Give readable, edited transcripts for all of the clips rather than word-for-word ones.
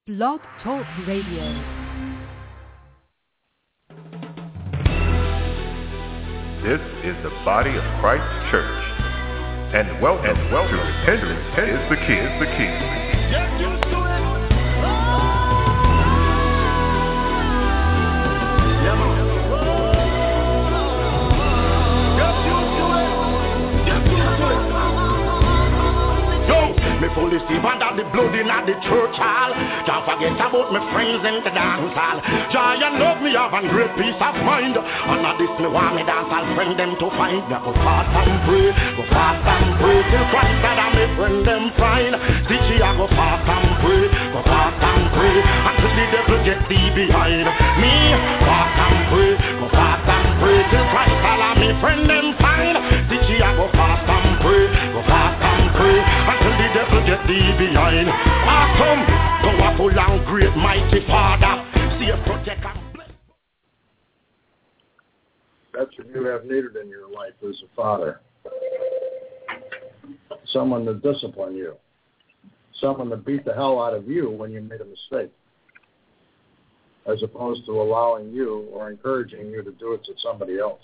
Blog Talk Radio. This is the body of Christ Church, and welcome to Repentance is the Key. Me fully see under the blood in the church hall. Can't forget about my friends in the dance hall. Joy and love me have a great peace of mind. And at this me want me dance I'll friend them to find. Me go fast and pray till Christ that I me friend them find. Stitchy I go fast and pray until the devil get thee behind me. Fast and pray till Christ that I me friend them find. Stitchy I go fast and pray until the devil get thee behind. Awesome, powerful and great, mighty Father, save, protect and bless. That's what you have needed in your life as a father. Someone to discipline you. Someone to beat the hell out of you when you made a mistake, as opposed to allowing you or encouraging you to do it to somebody else.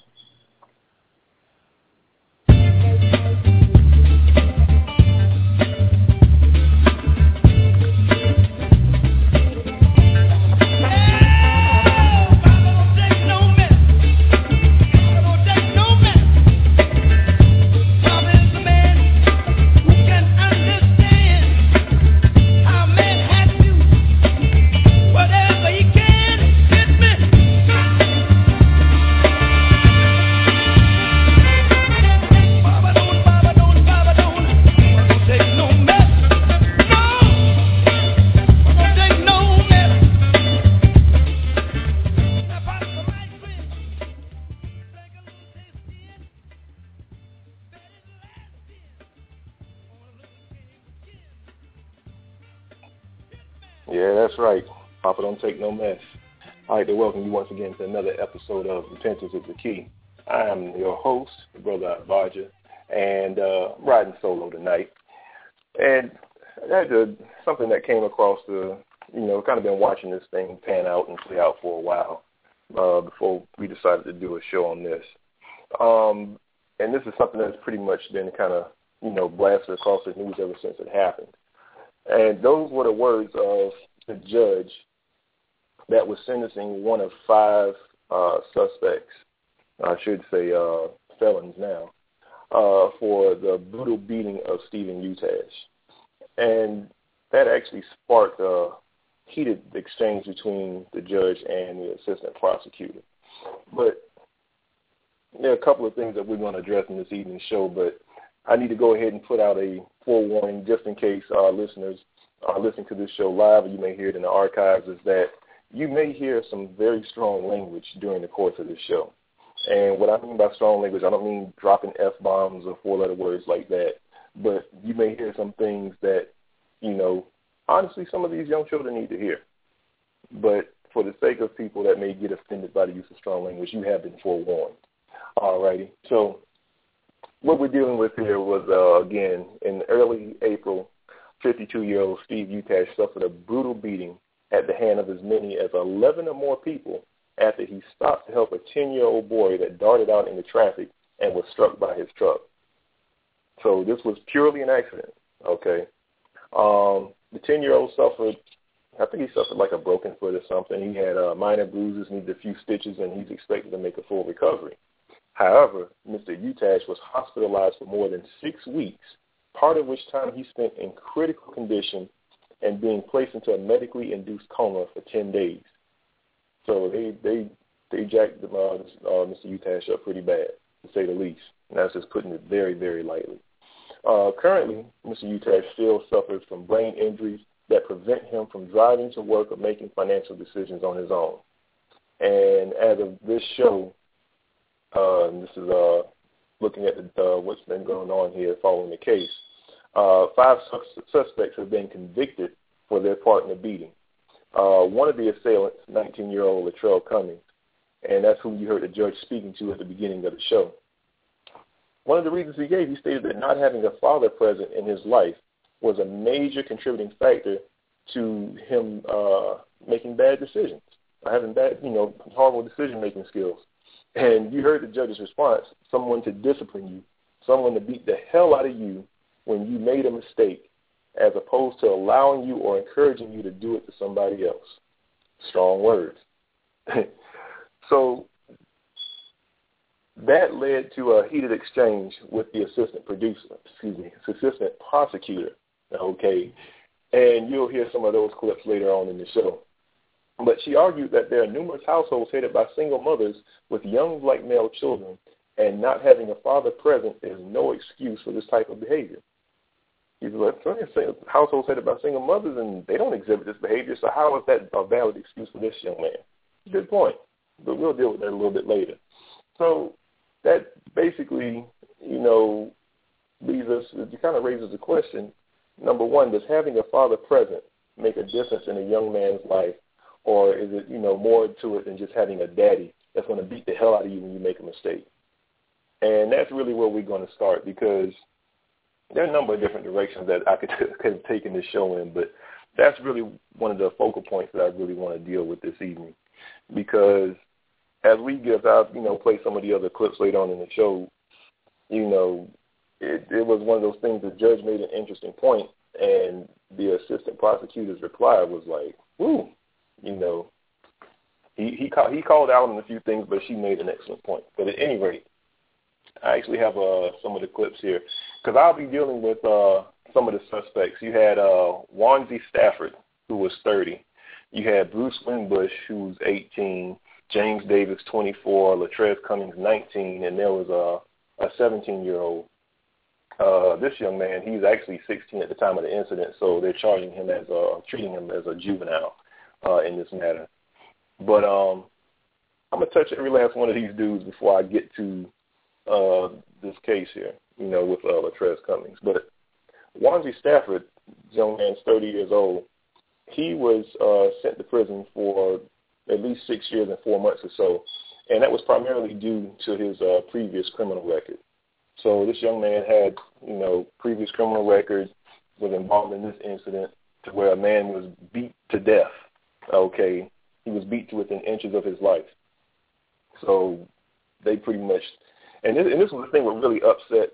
Yeah, that's right. Papa don't take no mess. I'd like to welcome you once again to another episode of Repentance is the Key. I am your host, Brother Abaja, and riding solo tonight. And that's something that came across kind of been watching this thing pan out and play out for a while before we decided to do a show on this. And this is something that's pretty much been kind of, blasted across the news ever since it happened. And those were the words of the judge that was sentencing one of 5 suspects, I should say felons now, for the brutal beating of Stephen Utash. And that actually sparked a heated exchange between the judge and the assistant prosecutor. But there are a couple of things that we're going to address in this evening's show, but I need to go ahead and put out a forewarning just in case our listeners are listening to this show live, or you may hear it in the archives, is that you may hear some very strong language during the course of this show. And what I mean by strong language, I don't mean dropping F-bombs or 4-letter words like that, but you may hear some things that, honestly, some of these young children need to hear. But for the sake of people that may get offended by the use of strong language, you have been forewarned. All righty. So what we're dealing with here was, again, in early April, 52-year-old Steve Utash suffered a brutal beating at the hand of as many as 11 or more people after he stopped to help a 10-year-old boy that darted out into traffic and was struck by his truck. So this was purely an accident, okay? The 10-year-old suffered like a broken foot or something. He had minor bruises, needed a few stitches, and he's expected to make a full recovery. However, Mr. Utash was hospitalized for more than 6 weeks, part of which time he spent in critical condition and being placed into a medically induced coma for 10 days. So they jacked Mr. Utash up pretty bad, to say the least. And that's just putting it very, very lightly. Currently, Mr. Utash still suffers from brain injuries that prevent him from driving to work or making financial decisions on his own. And as of this show, this is looking at what's been going on here following the case. 5 suspects have been convicted for their part in the beating. One of the assailants, 19-year-old Latrell Cummings, and that's who you heard the judge speaking to at the beginning of the show. One of the reasons he gave, he stated that not having a father present in his life was a major contributing factor to him making bad decisions, having bad, horrible decision-making skills. And you heard the judge's response, someone to discipline you, someone to beat the hell out of you when you made a mistake, as opposed to allowing you or encouraging you to do it to somebody else. Strong words. So that led to a heated exchange with the assistant prosecutor, okay? And you'll hear some of those clips later on in the show. But she argued that there are numerous households headed by single mothers with young black male children, and not having a father present is no excuse for this type of behavior. She's like, households headed by single mothers, and they don't exhibit this behavior, so how is that a valid excuse for this young man? Good point, but we'll deal with that a little bit later. So that basically, leaves us, it kind of raises the question, number one, does having a father present make a difference in a young man's life? Or is it, more to it than just having a daddy that's going to beat the hell out of you when you make a mistake? And that's really where we're going to start, because there are a number of different directions that I could have taken this show in, but that's really one of the focal points that I really want to deal with this evening. Because as we get out, play some of the other clips later on in the show, it was one of those things the judge made an interesting point, and the assistant prosecutor's reply was like, woo. He called out on a few things, but she made an excellent point. But at any rate, I actually have some of the clips here, because I'll be dealing with some of the suspects. You had Wanzi Stafford, who was 30. You had Bruce Winbush, who's 18, James Davis, 24, Latrez Cummings, 19, and there was a 17-year-old. This young man, he's actually 16 at the time of the incident, so they're charging him treating him as a juvenile in this matter. But I'm going to touch every last one of these dudes before I get to this case here, with Latrez Cummings. But Wanzi Stafford, young man's 30 years old, he was sent to prison for at least 6 years and 4 months or so, and that was primarily due to his previous criminal record. So this young man had, previous criminal records, was involved in this incident to where a man was beat to death. Okay, he was beat to within inches of his life. So they pretty much, and this was the thing that really upset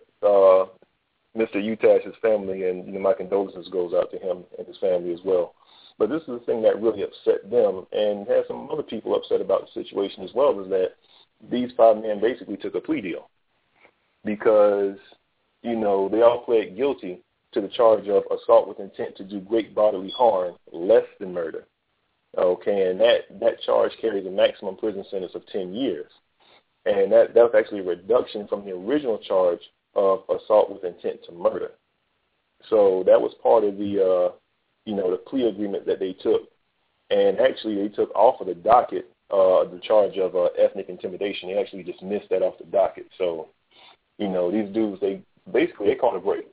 Mr. Utash's family, and my condolences goes out to him and his family as well. But this is the thing that really upset them, and had some other people upset about the situation as well, was that these 5 men basically took a plea deal because, they all pled guilty to the charge of assault with intent to do great bodily harm, less than murder. Okay, and that charge carries a maximum prison sentence of 10 years. And that was actually a reduction from the original charge of assault with intent to murder. So that was part of the, the plea agreement that they took. And actually they took off of the docket the charge of ethnic intimidation. They actually dismissed that off the docket. So, these dudes, they caught a break.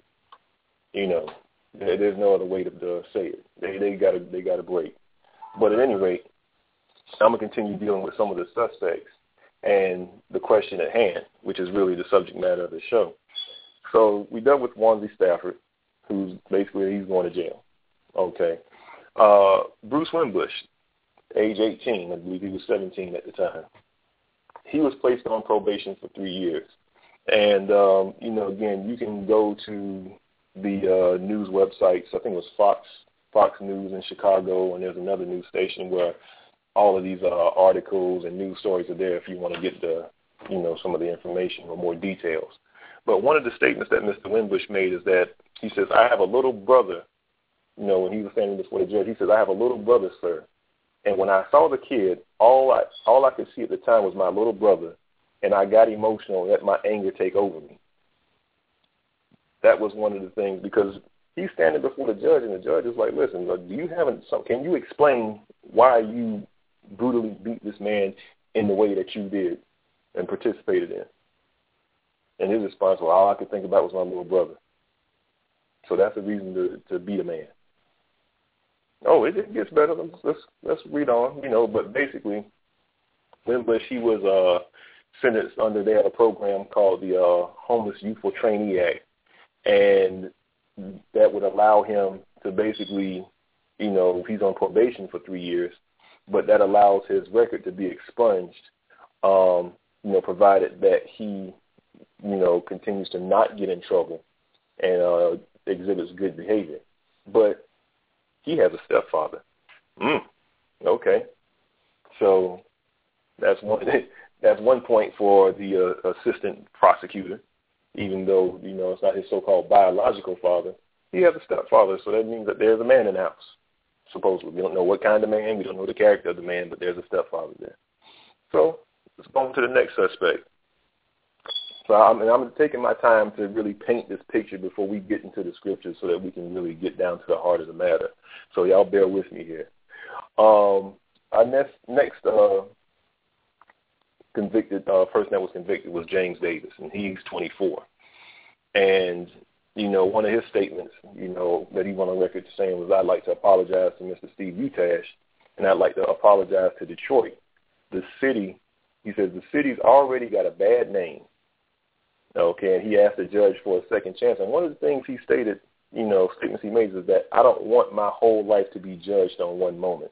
There's no other way to say it. They got a break. But at any rate, I'm going to continue dealing with some of the suspects and the question at hand, which is really the subject matter of the show. So we dealt with Wanzi Stafford, who's basically, he's going to jail. Okay. Bruce Winbush, age 18, I believe he was 17 at the time. He was placed on probation for 3 years. And, again, you can go to the news websites. I think it was Fox News in Chicago, and there's another news station where all of these articles and news stories are there if you want to get the, some of the information or more details. But one of the statements that Mr. Winbush made is that he says, I have a little brother, when he was standing before the judge, he says, I have a little brother, sir. And when I saw the kid, all I could see at the time was my little brother, and I got emotional and let my anger take over me. That was one of the things, because he's standing before the judge, and the judge is like, listen, can you explain why you brutally beat this man in the way that you did and participated in? And his response was, all I could think about was my little brother. So that's a reason to beat a man. Oh, it gets better. Let's read on, but basically, Winbush, he was sentenced under, they had a program called the Homeless Youthful Trainee Act, and that would allow him to basically he's on probation for 3 years, but that allows his record to be expunged, provided that he, continues to not get in trouble and exhibits good behavior. But he has a stepfather. Okay. So that's one point for the assistant prosecutor, even though, it's not his so-called biological father. He has a stepfather, so that means that there's a man in the house, supposedly. We don't know what kind of man. We don't know the character of the man, but there's a stepfather there. So let's go on to the next suspect. So I'm taking my time to really paint this picture before we get into the scriptures so that we can really get down to the heart of the matter. So y'all bear with me here. Our next convicted person that was convicted was James Davis, and he's 24. And, one of his statements, that he went on record saying was, I'd like to apologize to Mr. Steve Utash, and I'd like to apologize to Detroit. The city, he says, the city's already got a bad name. Okay, and he asked the judge for a second chance. And one of the things he stated, statements he made is that I don't want my whole life to be judged on one moment.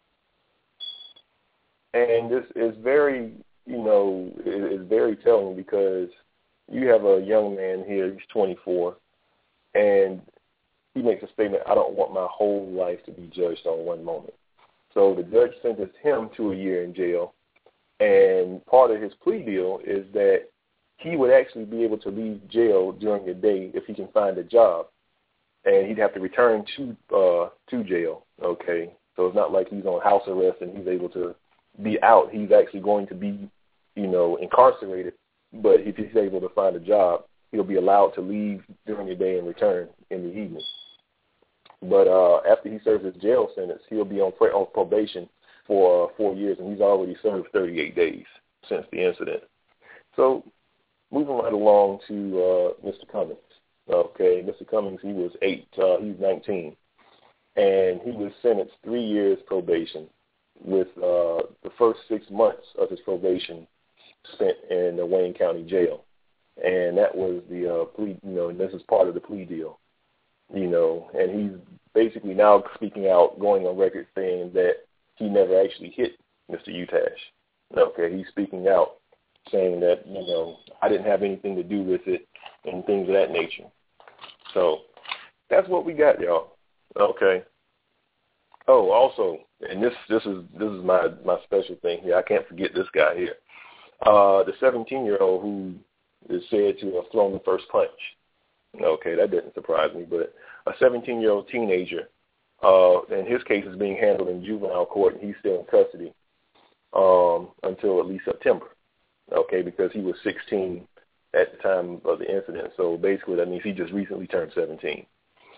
And this is very, is very telling, because you have a young man here, he's 24, and he makes a statement, I don't want my whole life to be judged on one moment. So the judge sentenced him to a year in jail, and part of his plea deal is that he would actually be able to leave jail during the day if he can find a job, and he'd have to return to jail, okay? So it's not like he's on house arrest and he's able to be out. He's actually going to be, incarcerated, but if he's able to find a job, he'll be allowed to leave during the day and return in the evening. But after he serves his jail sentence, he'll be on probation for 4 years, and he's already served 38 days since the incident. So moving right along to Mr. Cummings. Okay, Mr. Cummings, he was 19, and he was sentenced 3 years probation, with the first 6 months of his probation spent in the Wayne County Jail. And that was the plea, and this is part of the plea deal, and he's basically now speaking out, going on record saying that he never actually hit Mr. Utash. Okay, he's speaking out, saying that, I didn't have anything to do with it and things of that nature. So that's what we got, y'all. Okay. Oh, also, and this is my special thing here. I can't forget this guy here. The 17-year-old who is said to have thrown the first punch. Okay, that didn't surprise me, but a 17-year-old teenager, and his case is being handled in juvenile court, and he's still in custody until at least September. Okay, because he was 16 at the time of the incident. So basically that means he just recently turned 17.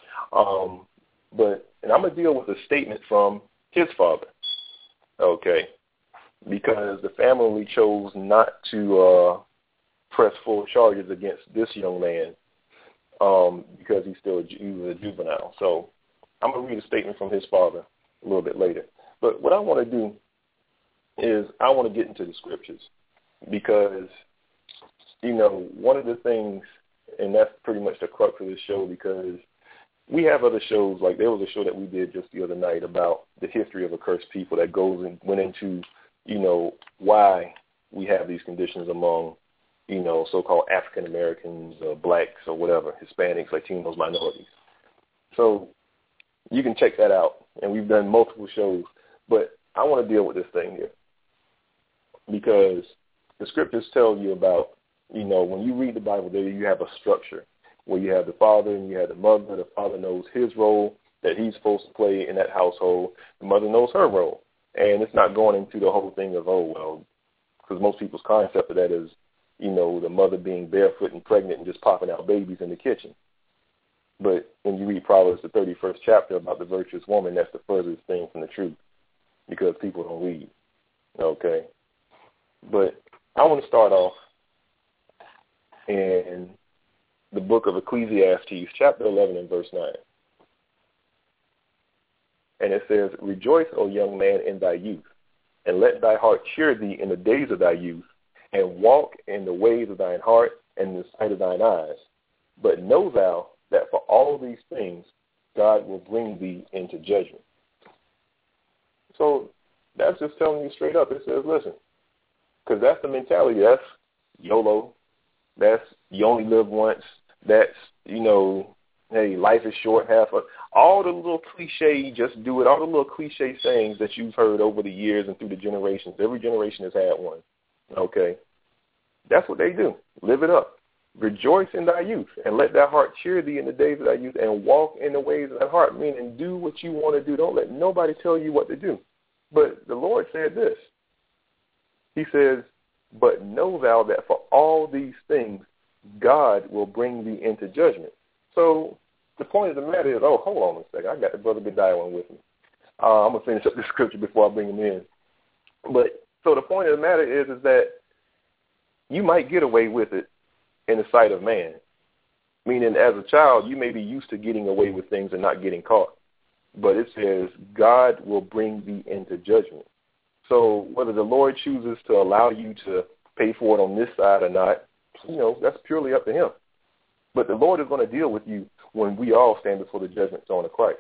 And I'm going to deal with a statement from his father, okay, because the family chose not to press full charges against this young man because he was a juvenile. So I'm going to read a statement from his father a little bit later. But what I want to do is I want to get into the scriptures, because, one of the things, and that's pretty much the crux of this show, because we have other shows, like there was a show that we did just the other night about the history of accursed people that went into, why we have these conditions among, so-called African Americans, blacks or whatever, Hispanics, Latinos, minorities. So you can check that out, and we've done multiple shows, but I want to deal with this thing here, because the scriptures tell you about, when you read the Bible, there you have a structure where you have the father and you have the mother. The father knows his role that he's supposed to play in that household. The mother knows her role. And it's not going into the whole thing of, because most people's concept of that is, the mother being barefoot and pregnant and just popping out babies in the kitchen. But when you read Proverbs, the 31st chapter, about the virtuous woman, that's the furthest thing from the truth, because people don't read. Okay. But I want to start off in the book of Ecclesiastes, chapter 11 and verse 9. And it says, Rejoice, O young man, in thy youth, and let thy heart cheer thee in the days of thy youth, and walk in the ways of thine heart and in the sight of thine eyes. But know thou that for all these things God will bring thee into judgment. So that's just telling you straight up. It says, listen, because that's the mentality. That's YOLO. That's you only live once. That's, hey, life is short, all the little cliche, just do it, all the little cliche sayings that you've heard over the years and through the generations. Every generation has had one, okay? That's what they do. Live it up. Rejoice in thy youth, and let thy heart cheer thee in the days of thy youth, and walk in the ways of thy heart, meaning do what you want to do. Don't let nobody tell you what to do. But the Lord said this. He says, but know thou that for all these things God will bring thee into judgment. So the point of the matter is, hold on a second. I got the Brother Godiwin with me. I'm going to finish up the scripture before I bring him in. But so the point of the matter is that you might get away with it in the sight of man, meaning as a child, you may be used to getting away with things and not getting caught. But it says God will bring thee into judgment. So whether the Lord chooses to allow you to pay for it on this side or not, that's purely up to him. But the Lord is going to deal with you when we all stand before the judgment throne of Christ.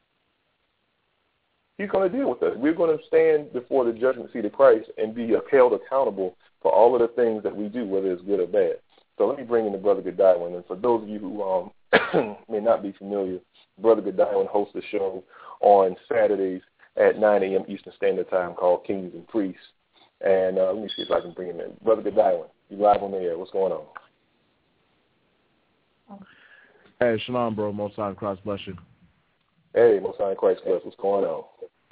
He's going to deal with us. We're going to stand before the judgment seat of Christ and be held accountable for all of the things that we do, whether it's good or bad. So let me bring in the Brother Godiwin. And for those of you who may not be familiar, Brother Godiwin hosts a show on Saturdays at 9 a.m. Eastern Standard Time called Kings and Priests. And let me see if I can bring him in. Brother Godiwin, you live on the air. What's going on? Hey, shalom, bro. Most High Christ bless you. Hey, Most High Christ bless. What's going on?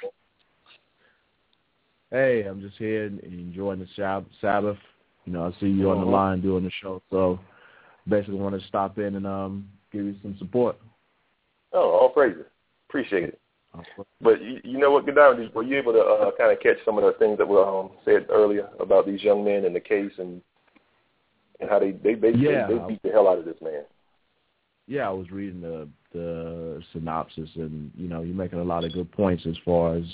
Hey, I'm just here enjoying the Sabbath. I see you on the line doing the show, so basically want to stop in and give you some support. Oh, all praises. Appreciate it. But you know what, Godiwin, were you able to kind of catch some of the things that were said earlier about these young men and the case and how they beat the hell out of this man? Yeah, I was reading the synopsis, and, you're making a lot of good points as far as,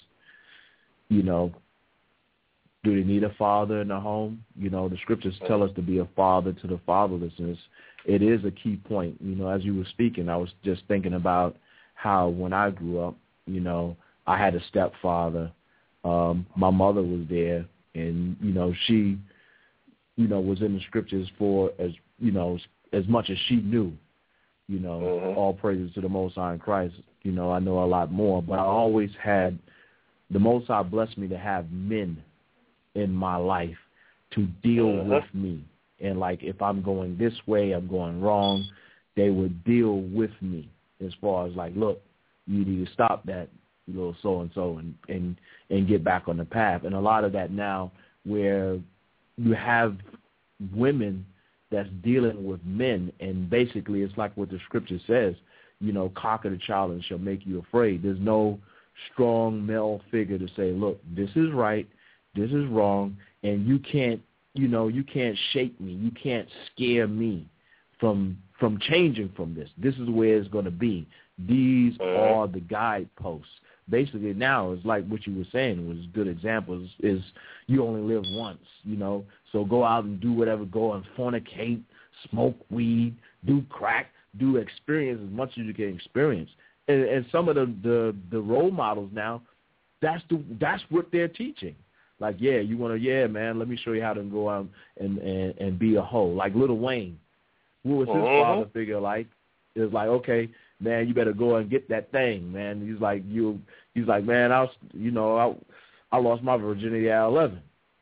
do they need a father in the home? The scriptures tell us to be a father to the fatherless. It is a key point. As you were speaking, I was just thinking about how when I grew up, I had a stepfather. My mother was there, and, she, was in the scriptures for as much as she knew. All praises to the Most High in Christ. I know a lot more, but I always had the Most High blessed me to have men in my life to deal with me. And like, if I'm going this way, I'm going wrong, they would deal with me as far as like, look, you need to stop that, little so-and-so and get back on the path. And a lot of that now where you have women that's dealing with men, and basically it's like what the scripture says, cock of the child and shall make you afraid. There's no strong male figure to say, look, this is right, this is wrong, and you can't shake me. You can't scare me from changing from this. This is where it's going to be. These are the guideposts. Basically now it's like what you were saying was good examples is you only live once, so go out and do whatever, go and fornicate, smoke weed, do crack, do experience as much as you can experience. And some of the role models now, that's what they're teaching. Like, you want to, man, let me show you how to go out and be a hoe. Like Lil Wayne. What was his father figure like? It was like, okay, man, you better go and get that thing, man. He's like, man, I lost my virginity at 11.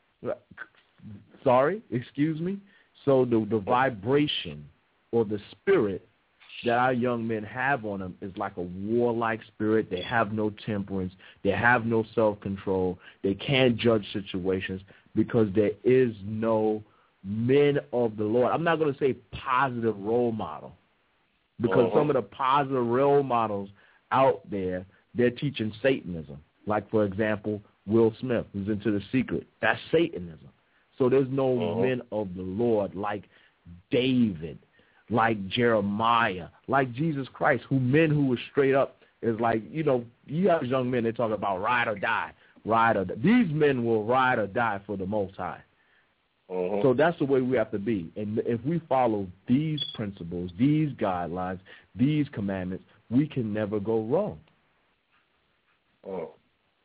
Sorry, excuse me? So the vibration or the spirit that our young men have on them is like a warlike spirit. They have no temperance. They have no self-control. They can't judge situations because there is no men of the Lord. I'm not going to say positive role model because some of the positive role models out there, they're teaching Satanism. Like, for example, Will Smith, who's into The Secret. That's Satanism. So there's no men of the Lord like David, like Jeremiah, like Jesus Christ, who were straight up is like, you have young men, they talk about ride or die. These men will ride or die for the Most High. So that's the way we have to be. And if we follow these principles, these guidelines, these commandments, we can never go wrong.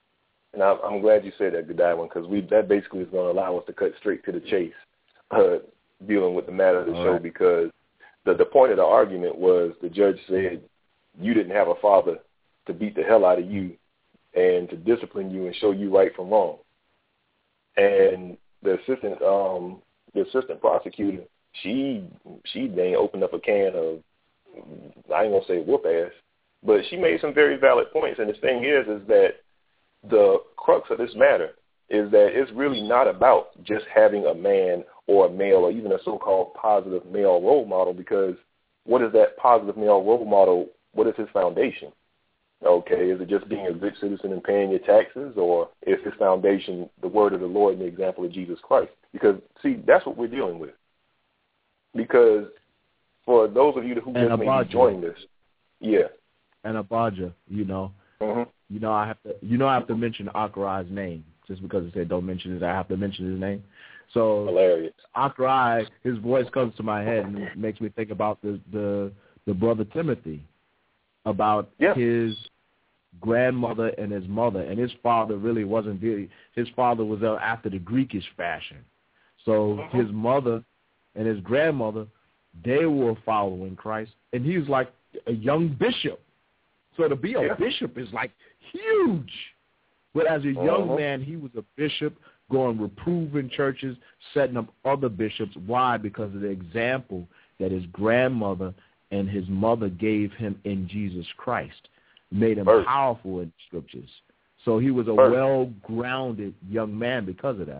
And I'm glad you said that, Godiwin, because that basically is going to allow us to cut straight to the chase, dealing with the matter of the show, because the point of the argument was the judge said you didn't have a father to beat the hell out of you and to discipline you and show you right from wrong. And the assistant prosecutor, she dang opened up a can of, I ain't gonna say whoop ass, but she made some very valid points. And the thing is that the crux of this matter is that it's really not about just having a man or a male or even a so-called positive male role model, because what is that positive male role model? What is his foundation? Okay, is it just being a good citizen and paying your taxes, or is his foundation the word of the Lord and the example of Jesus Christ? Because, see, that's what we're dealing with. Because for those of you who just may be joining this, and Abaja, I have to mention Akrai's name just because it said don't mention it. I have to mention his name. So hilarious. Akrai, his voice comes to my head and it makes me think about the brother Timothy, about his grandmother and his mother, and his father really wasn't his father was after the Greekish fashion. So his mother and his grandmother, they were following Christ, and he was like a young bishop. So to be a bishop is like huge. But as a young man, he was a bishop, going reproving churches, setting up other bishops. Why? Because of the example that his grandmother and his mother gave him in Jesus Christ, made him powerful in scriptures. So he was a well-grounded young man because of that.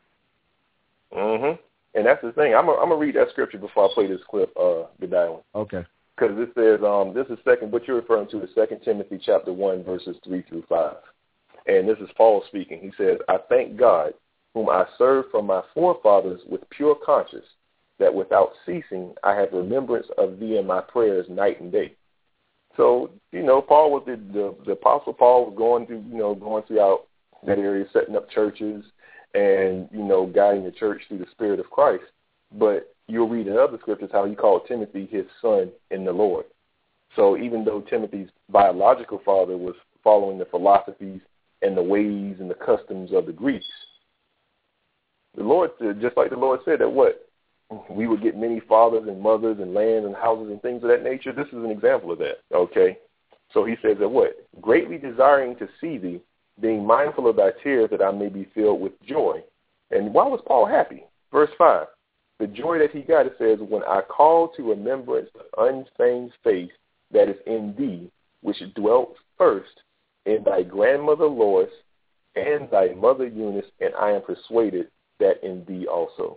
And that's the thing. I'm gonna read that scripture before I play this clip, Godiwin. Okay. Because it says, this is what you're referring to is 2 Timothy chapter 1, verses 3 through 5. And this is Paul speaking. He says, I thank God, whom I serve from my forefathers with pure conscience, that without ceasing I have remembrance of thee in my prayers night and day. So, Paul was the Apostle Paul was going throughout that area, setting up churches and, guiding the church through the Spirit of Christ. But you'll read in other scriptures how he called Timothy his son in the Lord. So even though Timothy's biological father was following the philosophies and the ways and the customs of the Greeks, the Lord, just like the Lord said that we would get many fathers and mothers and lands and houses and things of that nature. This is an example of that, okay? So he says that greatly desiring to see thee, being mindful of thy tears, that I may be filled with joy. And why was Paul happy? Verse 5, the joy that he got, it says, when I call to remembrance the unfeigned faith that is in thee, which dwelt first in thy grandmother Lois and thy mother Eunice, and I am persuaded that in thee also.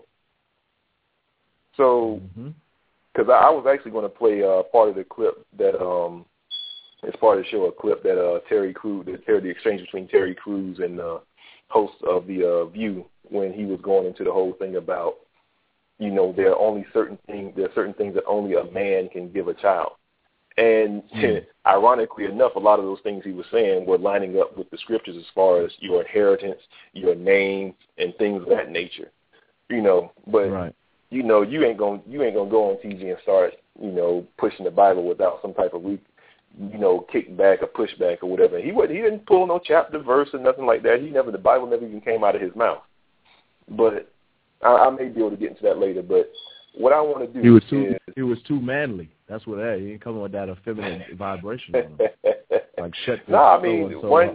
So, because I was actually going to play part of the clip that, as part of the show, a clip that Terry Crews, the exchange between Terry Crews and the host of the View, when he was going into the whole thing about, there are certain things that only a man can give a child. And ironically enough, a lot of those things he was saying were lining up with the scriptures as far as your inheritance, your name, and things of that nature. But you ain't gonna go on TV and start pushing the Bible without some type of kickback or pushback or whatever. He didn't pull no chapter verse or nothing like that. The Bible never even came out of his mouth. But I may be able to get into that later. But what I want to do he was too manly. That's what that. He ain't coming with that effeminate vibration on him. Like shut. No, I mean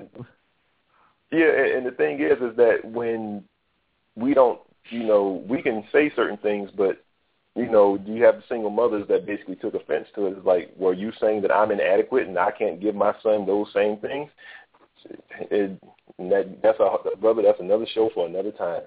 and the thing is that when we don't, we can say certain things, but you have the single mothers that basically took offense to it. It's like, were you saying that I'm inadequate and I can't give my son those same things? That's another show for another time.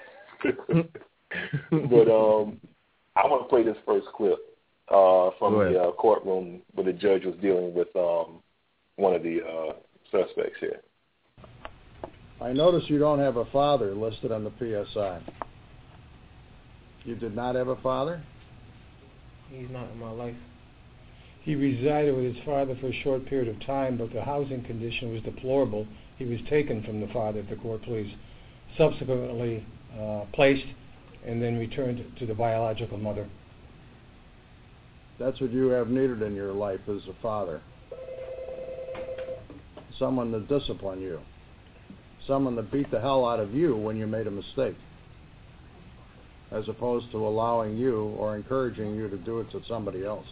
But I want to play this first clip from the courtroom where the judge was dealing with one of the suspects here. I notice you don't have a father listed on the PSI. You did not have a father? He's not in my life. He resided with his father for a short period of time, but the housing condition was deplorable. He was taken from the father, if the court please, subsequently placed, and then returned to the biological mother. That's what you have needed in your life, is a father. Someone to discipline you. someone that beat the hell out of you when you made a mistake, as opposed to allowing you or encouraging you to do it to somebody else.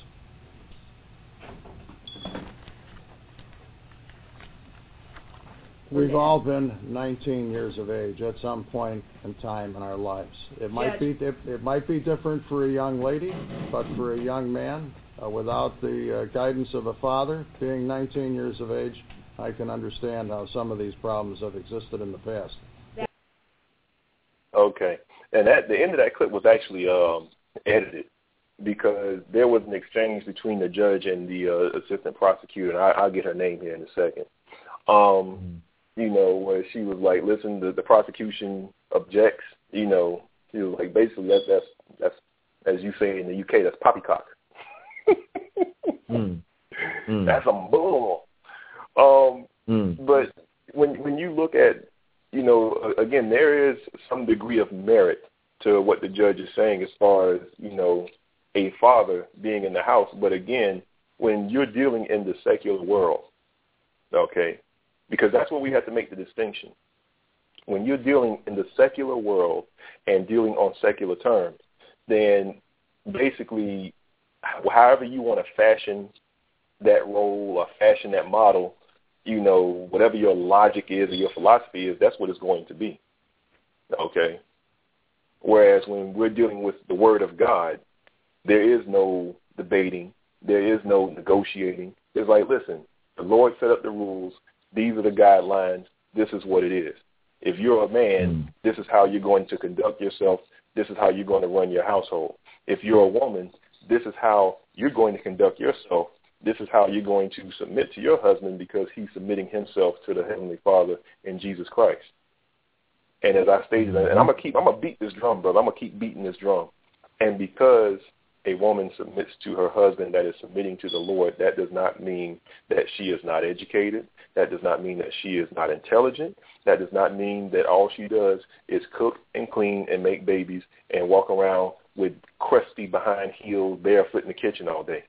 We've all been 19 years of age at some point in time in our lives. It might be different for a young lady, but for a young man, without the guidance of a father, being 19 years of age, I can understand how some of these problems have existed in the past. Okay. And the end of that clip was actually edited because there was an exchange between the judge and the assistant prosecutor, and I'll get her name here in a second. You know, where she was like, listen, the prosecution objects, you know, she was like, basically, that's as you say in the UK, that's poppycock. That's a bull. But when you look at, you know, again, there is some degree of merit to what the judge is saying as far as, you know, a father being in the house. But again, when you're dealing in the secular world, okay, because that's when we have to make the distinction. When you're dealing in the secular world and dealing on secular terms, then basically however you want to fashion that role or fashion that model, you know, whatever your logic is or your philosophy is, that's what it's going to be. Okay? Whereas when we're dealing with the Word of God, there is no debating. There is no negotiating. It's like, listen, the Lord set up the rules. These are the guidelines. This is what it is. If you're a man, this is how you're going to conduct yourself. This is how you're going to run your household. If you're a woman, this is how you're going to conduct yourself. This is how you're going to submit to your husband because he's submitting himself to the Heavenly Father in Jesus Christ. And as I stated, and I'm gonna beat this drum, brother. I'm gonna keep beating this drum. And because a woman submits to her husband that is submitting to the Lord, that does not mean that she is not educated. That does not mean that she is not intelligent. That does not mean that all she does is cook and clean and make babies and walk around with crusty behind heels, barefoot in the kitchen all day.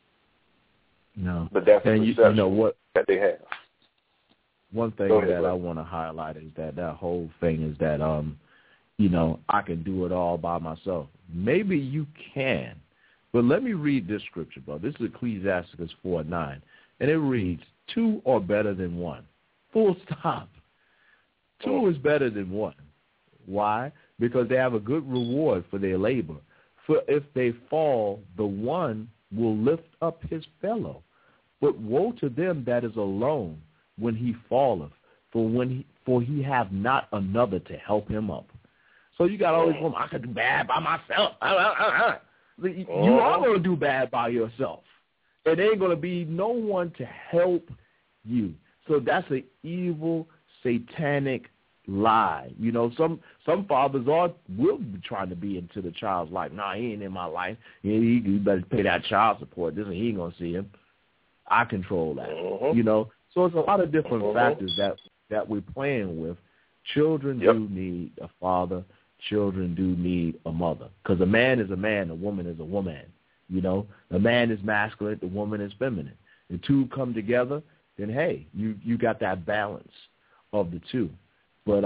No. But that's the perception that they have. One thing that I want to highlight is that whole thing is that, you know, I can do it all by myself. Maybe you can, but let me read this scripture, bro. This is Ecclesiastes 4:9, and it reads, 2 are better than 1. Full stop. 2 is better than 1. Why? Because they have a good reward for their labor. For if they fall, the one will lift up his fellow. But woe to them that is alone when he falleth, for he have not another to help him up. So you got all these women, I can do bad by myself. You are going to do bad by yourself. And there ain't going to be no one to help you. So that's an evil, satanic lie. You know, some fathers will be trying to be into the child's life. Nah, he ain't in my life. You better pay that child support. He ain't going to see him. I control that. You know, so it's a lot of different factors that we're playing with. Children do need a father. Children do need a mother. Because a man is a man, a woman is a woman. You know, the man is masculine, the woman is feminine. The two come together, then, hey, you got that balance of the two. But,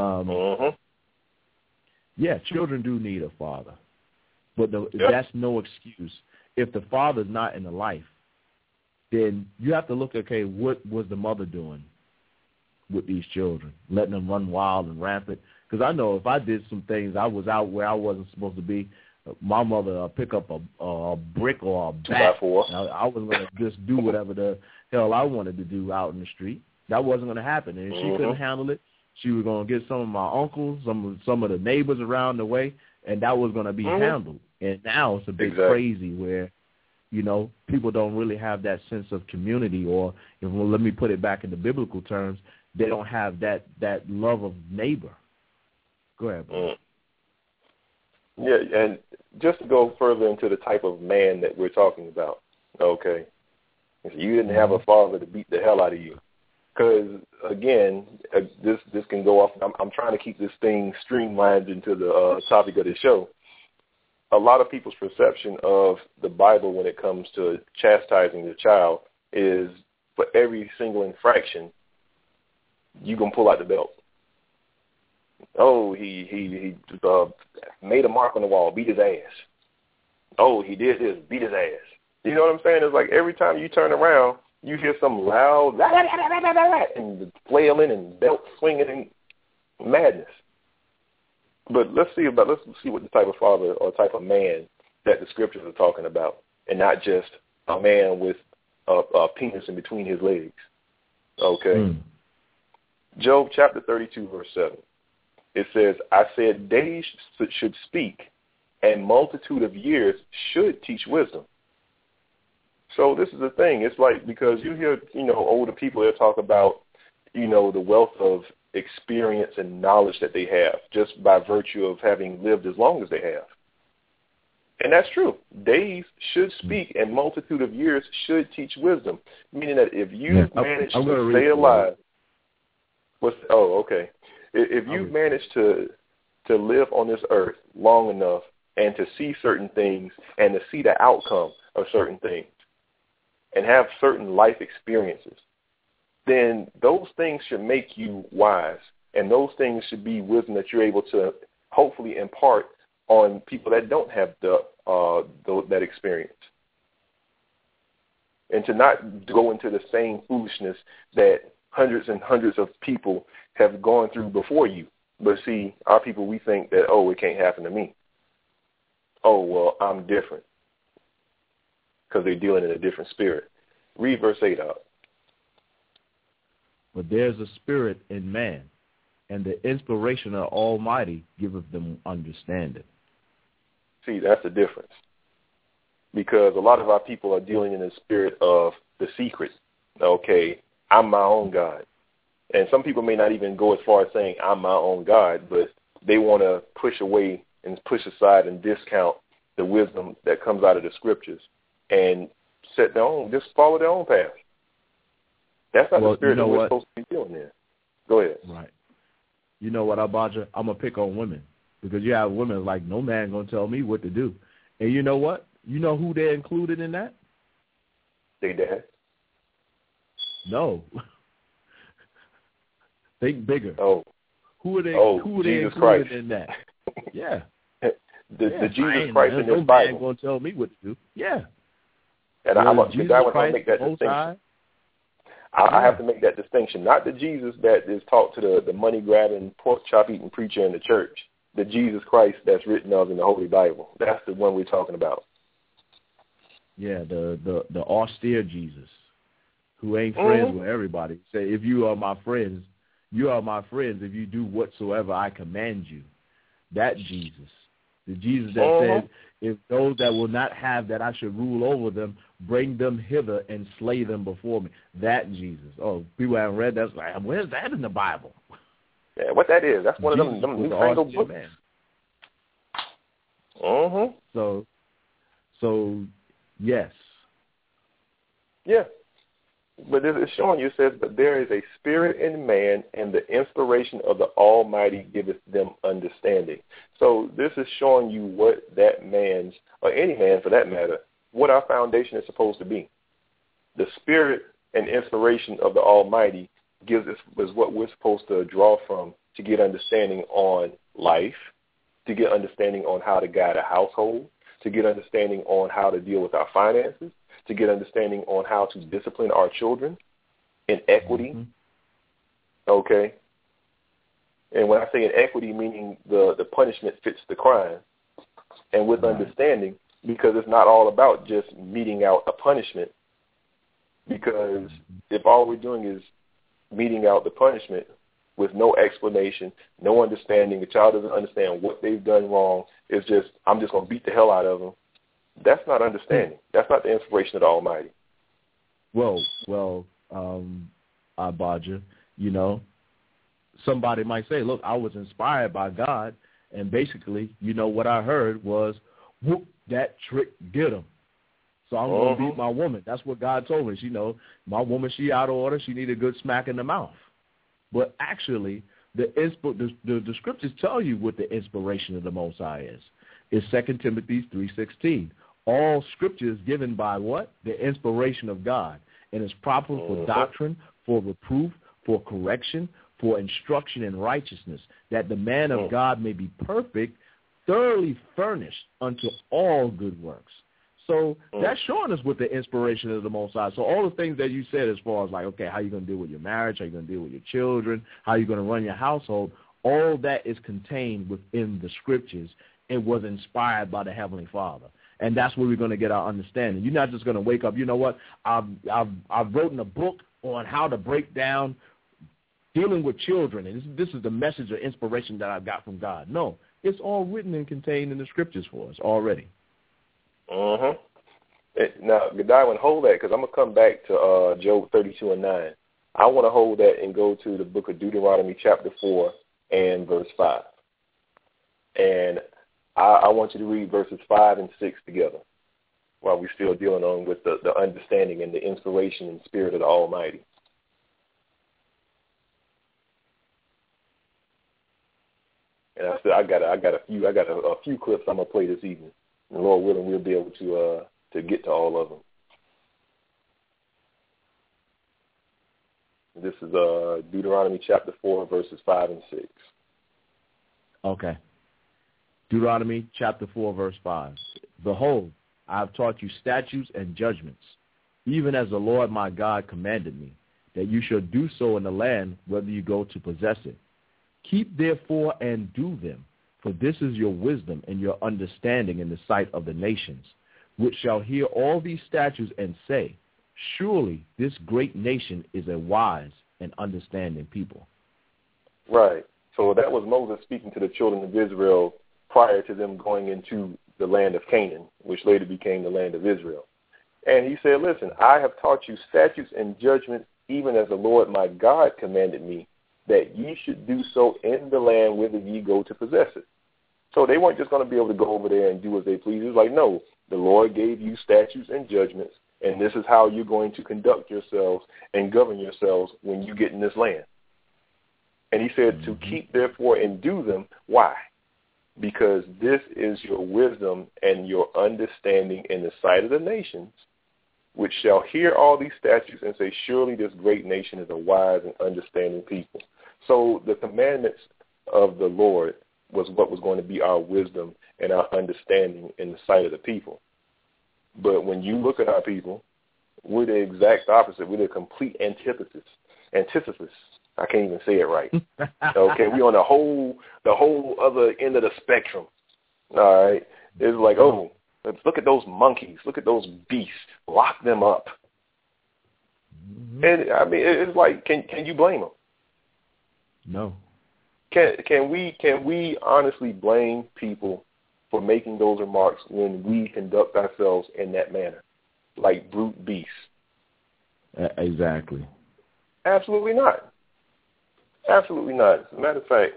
yeah, children do need a father. But that's no excuse. If the father's not in the life, then you have to look, okay, what was the mother doing with these children, letting them run wild and rampant? Because I know if I did some things, I was out where I wasn't supposed to be, my mother pick up a brick or a bat. I was going to just do whatever the hell I wanted to do out in the street. That wasn't going to happen. And if she couldn't handle it, she was going to get some of my uncles, some of the neighbors around the way, and that was going to be handled. And now it's a bit crazy where, you know, people don't really have that sense of community, or, let me put it back into biblical terms, they don't have that love of neighbor. Go ahead, bro. Yeah, and just to go further into the type of man that we're talking about, okay, you didn't have a father to beat the hell out of you. Because, again, this can go off. I'm trying to keep this thing streamlined into the topic of the show. A lot of people's perception of the Bible when it comes to chastising the child is for every single infraction, you going to pull out the belt. Oh, he made a mark on the wall, beat his ass. Oh, he did this, beat his ass. You know what I'm saying? It's like every time you turn around, you hear some loud and flailing and belt swinging and madness. But let's see what the type of father or type of man that the scriptures are talking about, and not just a man with a penis in between his legs. Okay. Job chapter 32, verse 7. It says, I said days should speak, and multitude of years should teach wisdom. So this is the thing. It's like, because you hear, older people that talk about, the wealth of experience and knowledge that they have just by virtue of having lived as long as they have. And that's true. Days should speak, and multitude of years should teach wisdom, meaning that if you manage to stay alive, if you've managed to live on this earth long enough and to see certain things and to see the outcome of certain things and have certain life experiences, then those things should make you wise, and those things should be wisdom that you're able to hopefully impart on people that don't have that experience. And to not go into the same foolishness that hundreds and hundreds of people have gone through before you. But see, our people, we think that, it can't happen to me. Oh, well, I'm different, because they're dealing in a different spirit. Read verse 8 out. But there's a spirit in man, and the inspiration of Almighty giveth them understanding. See, that's the difference. Because a lot of our people are dealing in the spirit of the secret. Okay, I'm my own God. And some people may not even go as far as saying I'm my own God, but they want to push away and push aside and discount the wisdom that comes out of the scriptures and just follow their own path. That's not the spirit that we're supposed to be dealing in. Go ahead. Right. You know what, Abaja? I'm going to pick on women, because you have women like, no man going to tell me what to do. And you know what? You know who they're included in that? They dad. No. Think bigger. Oh. Who are they? Who are they Jesus included Christ. in that? Yeah. The Jesus Christ in this Bible. No man going to tell me what to do. Yeah. And I want to make that distinction. I have to make that distinction. Not the Jesus that is taught to the money-grabbing, pork-chop-eating preacher in the church. The Jesus Christ that's written of in the Holy Bible. That's the one we're talking about. Yeah, the austere Jesus, who ain't friends with everybody. Say, if you are my friends, you are my friends if you do whatsoever I command you. That Jesus. The Jesus that said, if those that will not have that I should rule over them, bring them hither and slay them before me. That Jesus. Oh, people haven't read that. Like, where's that in the Bible? Yeah, what that is? That's one of them newfangled books. Man. So, yes. Yeah. But it's showing you, it says, but there is a spirit in man, and the inspiration of the Almighty giveth them understanding. So this is showing you what that man's, or any man for that matter, what our foundation is supposed to be. The spirit and inspiration of the Almighty gives us is what we're supposed to draw from to get understanding on life, to get understanding on how to guide a household, to get understanding on how to deal with our finances, to get understanding on how to discipline our children in equity. Okay? And when I say in equity, meaning the punishment fits the crime. And with understanding, because it's not all about just meting out a punishment. Because if all we're doing is meting out the punishment with no explanation, no understanding, the child doesn't understand what they've done wrong, it's just, I'm just going to beat the hell out of them. That's not understanding. That's not the inspiration of the Almighty. Well, Abaja, somebody might say, look, I was inspired by God, and basically, what I heard was, whoop that trick, get him. So I'm going to beat my woman. That's what God told me. My woman, she out of order. She need a good smack in the mouth. But actually, the scriptures tell you what the inspiration of the Most High is. It's 2 Timothy 3:16. All scripture is given by what? The inspiration of God. And it's proper for doctrine, for reproof, for correction, for instruction in righteousness, that the man of God may be perfect, thoroughly furnished unto all good works. So that's showing us with the inspiration of the Most High. So all the things that you said as far as like, okay, how you going to deal with your marriage, how you going to deal with your children, how you going to run your household, all that is contained within the scriptures and was inspired by the Heavenly Father. And that's where we're going to get our understanding. You're not just going to wake up, you know what, I've written a book on how to break down dealing with children, and this is the message or inspiration that I've got from God. No, it's all written and contained in the scriptures for us already. Now, Godwin, hold that, because I'm going to come back to Job 32:9. I want to hold that and go to the book of Deuteronomy chapter 4 and verse 5. And I want you to read verses 5 and 6 together while we're still dealing on with the understanding and the inspiration and spirit of the Almighty. And I got a few clips I'm gonna play this evening. And Lord willing, we'll be able to get to all of them. This is Deuteronomy chapter 4, verses 5 and 6. Okay. Deuteronomy chapter 4, verse 5. Behold, I have taught you statutes and judgments, even as the Lord my God commanded me, that you shall do so in the land whether you go to possess it. Keep therefore and do them, for this is your wisdom and your understanding in the sight of the nations, which shall hear all these statutes and say, surely this great nation is a wise and understanding people. Right. So that was Moses speaking to the children of Israel prior to them going into the land of Canaan, which later became the land of Israel. And he said, listen, I have taught you statutes and judgments, even as the Lord my God commanded me, that ye should do so in the land whither ye go to possess it. So they weren't just going to be able to go over there and do as they please. It was like, no, the Lord gave you statutes and judgments, and this is how you're going to conduct yourselves and govern yourselves when you get in this land. And he said to keep, therefore, and do them. Why? Because this is your wisdom and your understanding in the sight of the nations, which shall hear all these statutes and say, surely this great nation is a wise and understanding people. So the commandments of the Lord was what was going to be our wisdom and our understanding in the sight of the people. But when you look at our people, we're the exact opposite. We're the complete antithesis. I can't even say it right. Okay, we're on the whole other end of the spectrum. All right, it's like, oh, let's look at those monkeys, look at those beasts, lock them up. And I mean, it's like, can you blame them? No. Can we honestly blame people for making those remarks when we conduct ourselves in that manner, like brute beasts? Exactly. Absolutely not. Absolutely not. As a matter of fact,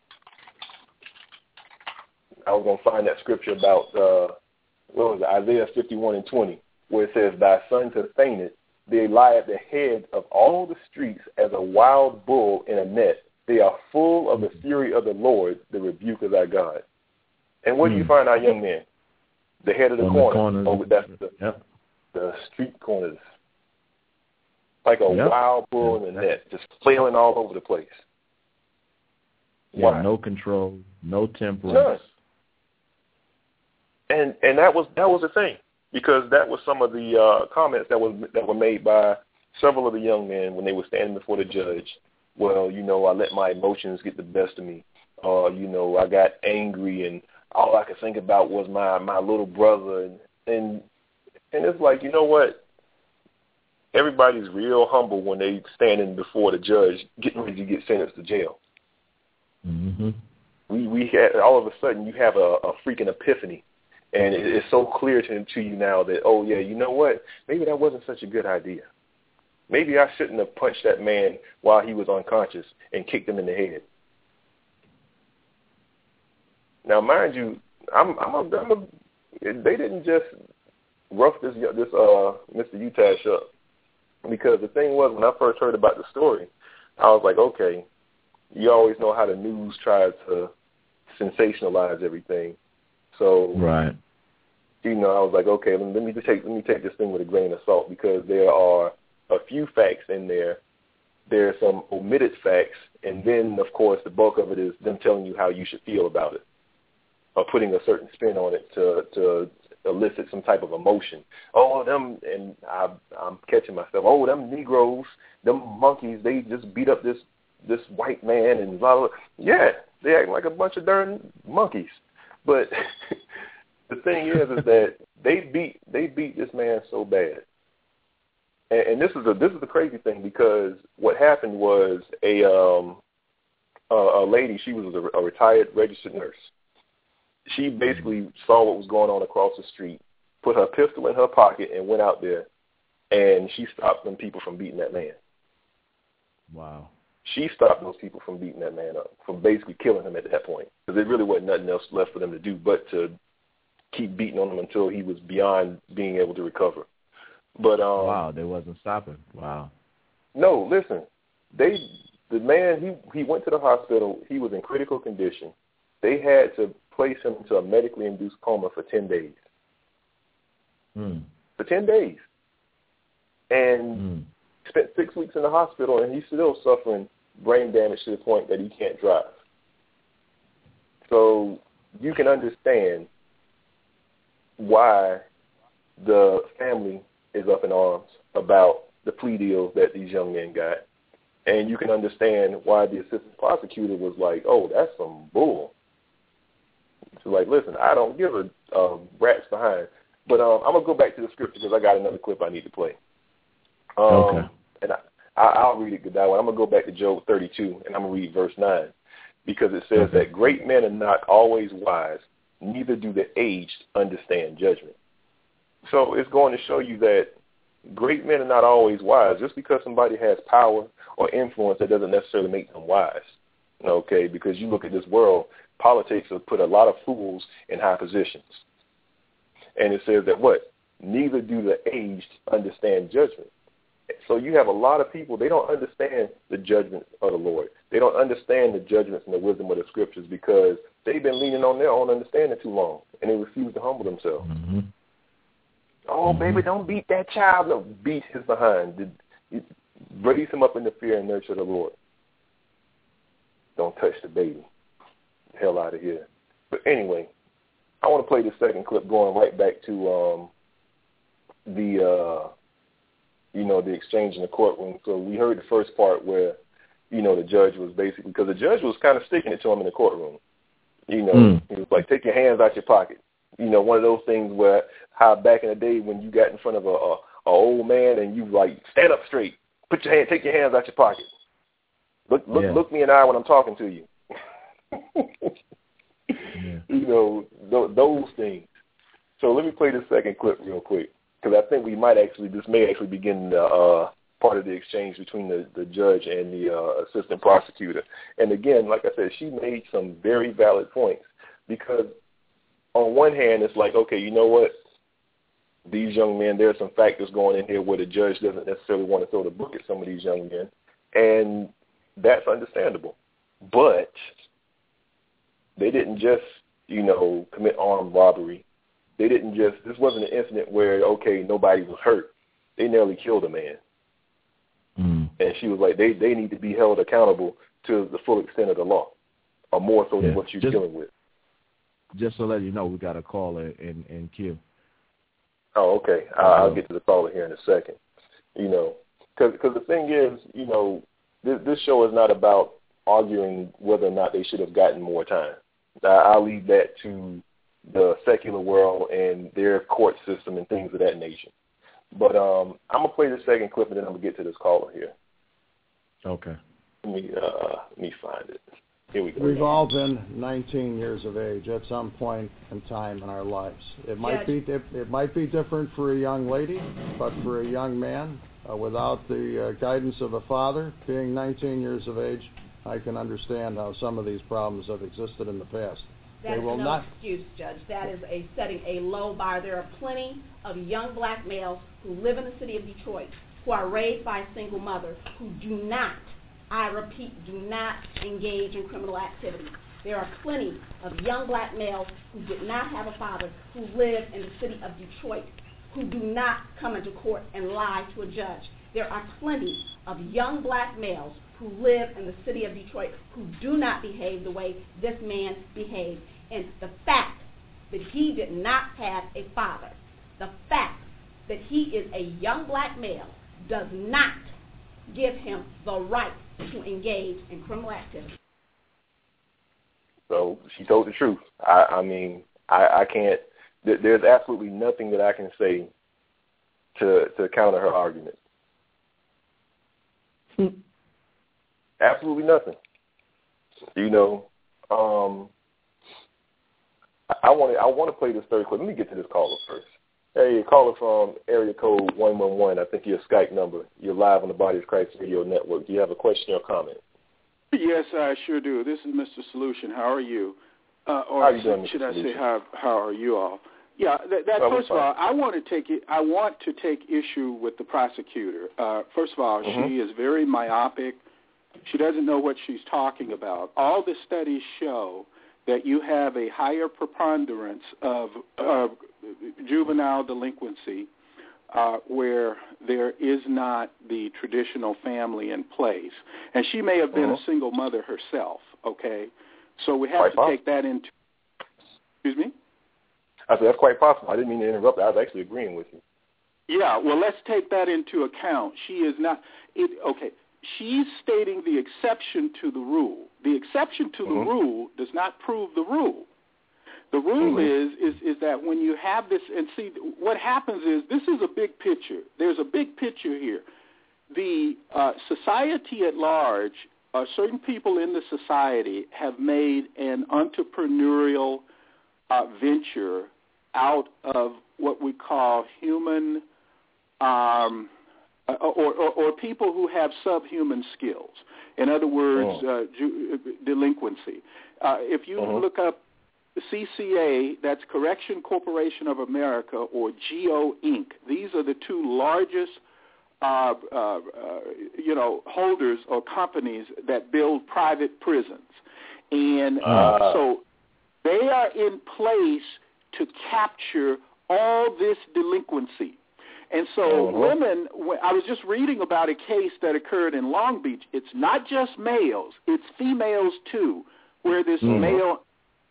I was going to find that scripture about, what was it, Isaiah 51:20, where it says, thy sons have fainted. They lie at the head of all the streets as a wild bull in a net. They are full of the fury of the Lord, the rebuke of thy God. And where do you find our young men? The head of the corner. Oh, that's the street corners. Like a wild bull in a net, just flailing all over the place. Yeah, no control, no temperance. None. And that was the thing, because that was some of the comments that were made by several of the young men when they were standing before the judge. Well, I let my emotions get the best of me. I got angry, and all I could think about was my little brother. And it's like, you know what? Everybody's real humble when they standing before the judge getting ready to get sentenced to jail. Mm-hmm. We had, all of a sudden, you have a freaking epiphany. And it's so clear to you now that, oh, yeah, you know what? Maybe that wasn't such a good idea. Maybe I shouldn't have punched that man while he was unconscious and kicked him in the head. Now, mind you, they didn't just rough this Mr. Utash up, because the thing was, when I first heard about the story, I was like, okay, you always know how the news tries to sensationalize everything. So, right. I was like, okay, let me take this thing with a grain of salt, because there are a few facts in there there's some omitted facts, and then, of course, the bulk of it is them telling you how you should feel about it or putting a certain spin on it to elicit some type of emotion. Oh, them, and I'm catching myself, oh, them Negroes, them monkeys, they just beat up this white man and blah, blah. Yeah, they act like a bunch of darn monkeys. But the thing is that they beat this man so bad. And this is the crazy thing, because what happened was a lady, she was a retired registered nurse. She basically saw what was going on across the street, put her pistol in her pocket, and went out there, and she stopped them people from beating that man. Wow. She stopped those people from beating that man up, from basically killing him at that point, because there really wasn't nothing else left for them to do but to keep beating on him until he was beyond being able to recover. But wow, they wasn't stopping. Wow. No, listen, the man, he went to the hospital. He was in critical condition. They had to place him into a medically induced coma for 10 days. For 10 days. And spent 6 weeks in the hospital, and he's still suffering brain damage to the point that he can't drive. So you can understand why the family is up in arms about the plea deals that these young men got. And you can understand why the assistant prosecutor was like, oh, that's some bull. So like, listen, I don't give a rat's behind. But I'm going to go back to the scripture because I got another clip I need to play. Okay. And I'll read it that way. I'm going to go back to Job 32, and I'm going to read verse 9, because it says that great men are not always wise, neither do the aged understand judgment. So it's going to show you that great men are not always wise. Just because somebody has power or influence, that doesn't necessarily make them wise. Okay, because you look at this world, politics have put a lot of fools in high positions. And it says that what? Neither do the aged understand judgment. So you have a lot of people, they don't understand the judgments of the Lord. They don't understand the judgments and the wisdom of the scriptures because they've been leaning on their own understanding too long, and they refuse to humble themselves. Oh, baby, don't beat that child. No, beat his behind. Raise him up in the fear and nurture of the Lord. Don't touch the baby. Hell out of here. But anyway, I want to play the second clip going right back to the exchange in the courtroom. So we heard the first part where, the judge was basically, because the judge was kind of sticking it to him in the courtroom. He was like, take your hands out your pocket. One of those things where how back in the day when you got in front of a old man and you like, stand up straight, take your hands out your pocket. Look me in the eye when I'm talking to you. Those things. So let me play the second clip real quick, because I think this may actually begin the part of the exchange between the judge and the assistant prosecutor. And again, like I said, she made some very valid points, because on one hand, it's like, okay, you know what? These young men, there's some factors going in here where the judge doesn't necessarily want to throw the book at some of these young men, and that's understandable. But they didn't just, commit armed robbery. This wasn't an incident where, okay, nobody was hurt. They nearly killed a man. And she was like, they need to be held accountable to the full extent of the law, or more so than what you're dealing with. Just to let you know, we got a caller in queue. Oh, okay. I'll get to the caller here in a second. Because the thing is, this show is not about arguing whether or not they should have gotten more time. I'll leave that to the secular world and their court system and things of that nature. But I'm going to play the second clip, and then I'm going to get to this caller here. Okay. Let me find it. Here we go. We've all been 19 years of age at some point in time in our lives. It might be different for a young lady, but for a young man, without the guidance of a father, being 19 years of age, I can understand how some of these problems have existed in the past. That is no excuse, Judge. That is setting a low bar. There are plenty of young black males who live in the city of Detroit, who are raised by a single mother, who do not, I repeat, do not engage in criminal activity. There are plenty of young black males who did not have a father, who live in the city of Detroit, who do not come into court and lie to a judge. there are plenty of young black males who live in the city of Detroit who do not behave the way this man behaved. And the fact that he did not have a father, the fact that he is a young black male does not give him the right to engage in criminal activity. So she told the truth. I mean, I can't, there's absolutely nothing that I can say to counter her argument. Absolutely nothing. You know, I want to play this third clip. Let me get to this caller first. Hey, caller from area code 111. I think your Skype number. You're live on the Body of Christ Radio Network. Do you have a question or comment? Yes, I sure do. This is Mr. Solution. How are you? How are you doing, should Mr. I Solution? say how are you all? Yeah, first of all, I want to take issue with the prosecutor. First of all, she is very myopic. She doesn't know what she's talking about. All the studies show that you have a higher preponderance of juvenile delinquency where there is not the traditional family in place. And she may have been a single mother herself, okay? So we have to take that into... Excuse me? I said that's quite possible. I didn't mean to interrupt. I was actually agreeing with you. Yeah, well, let's take that into account. She is not... Okay, she's stating the exception to the rule. The exception to the rule does not prove the rule. The rule is that when you have this, and see, what happens is, this is a big picture. There's a big picture here. The society at large, certain people in the society have made an entrepreneurial venture out of what we call human, or people who have subhuman skills. In other words, delinquency. If you look up CCA, that's Correction Corporation of America, or GEO Inc. These are the two largest, holders or companies that build private prisons, and so they are in place to capture all this delinquency. And so women, I was just reading about a case that occurred in Long Beach. It's not just males, it's females too, where this male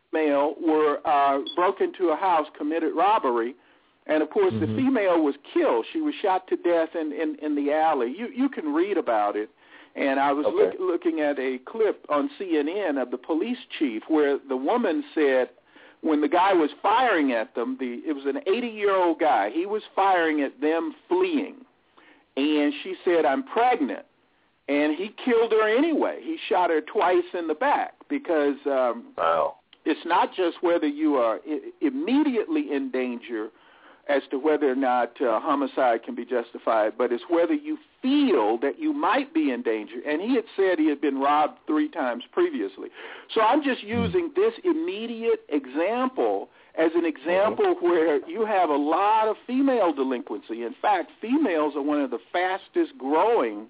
broke into a house, committed robbery, and of course the female was killed. She was shot to death in the alley. You can read about it. And I was looking at a clip on CNN of the police chief where the woman said when the guy was firing at them, it was an 80-year-old guy. He was firing at them fleeing. And she said, "I'm pregnant." And he killed her anyway. He shot her twice in the back because it's not just whether you are immediately in danger as to whether or not homicide can be justified, but it's whether you feel that you might be in danger. And he had said he had been robbed 3 times previously. So I'm just using this immediate example as an example where you have a lot of female delinquency. In fact, females are one of the fastest growing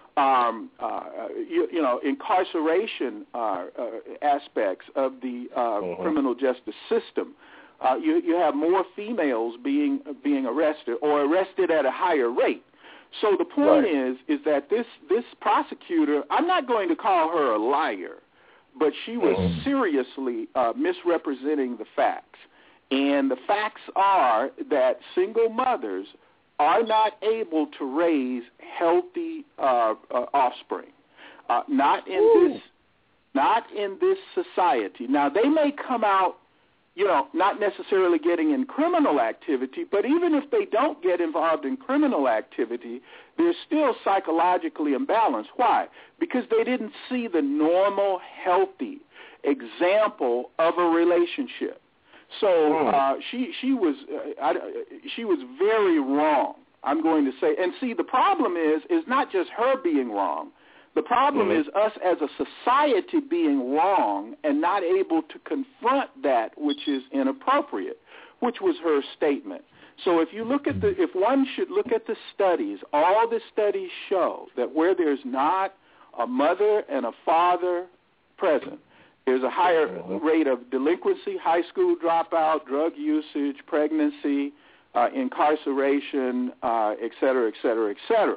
incarceration aspects of the criminal justice system. You have more females being arrested or arrested at a higher rate. So the point is that this prosecutor, I'm not going to call her a liar, but she was seriously misrepresenting the facts. And the facts are that single mothers are not able to raise healthy offspring. Not in this society. Now they may come out, not necessarily getting in criminal activity, but even if they don't get involved in criminal activity, they're still psychologically imbalanced. Why? Because they didn't see the normal, healthy example of a relationship. So she was very wrong, I'm going to say. And see, the problem is not just her being wrong. The problem is us as a society being wrong and not able to confront that which is inappropriate, which was her statement. So if you look at if one should look at the studies, all the studies show that where there's not a mother and a father present, there's a higher rate of delinquency, high school dropout, drug usage, pregnancy, incarceration, et cetera, et cetera, et cetera.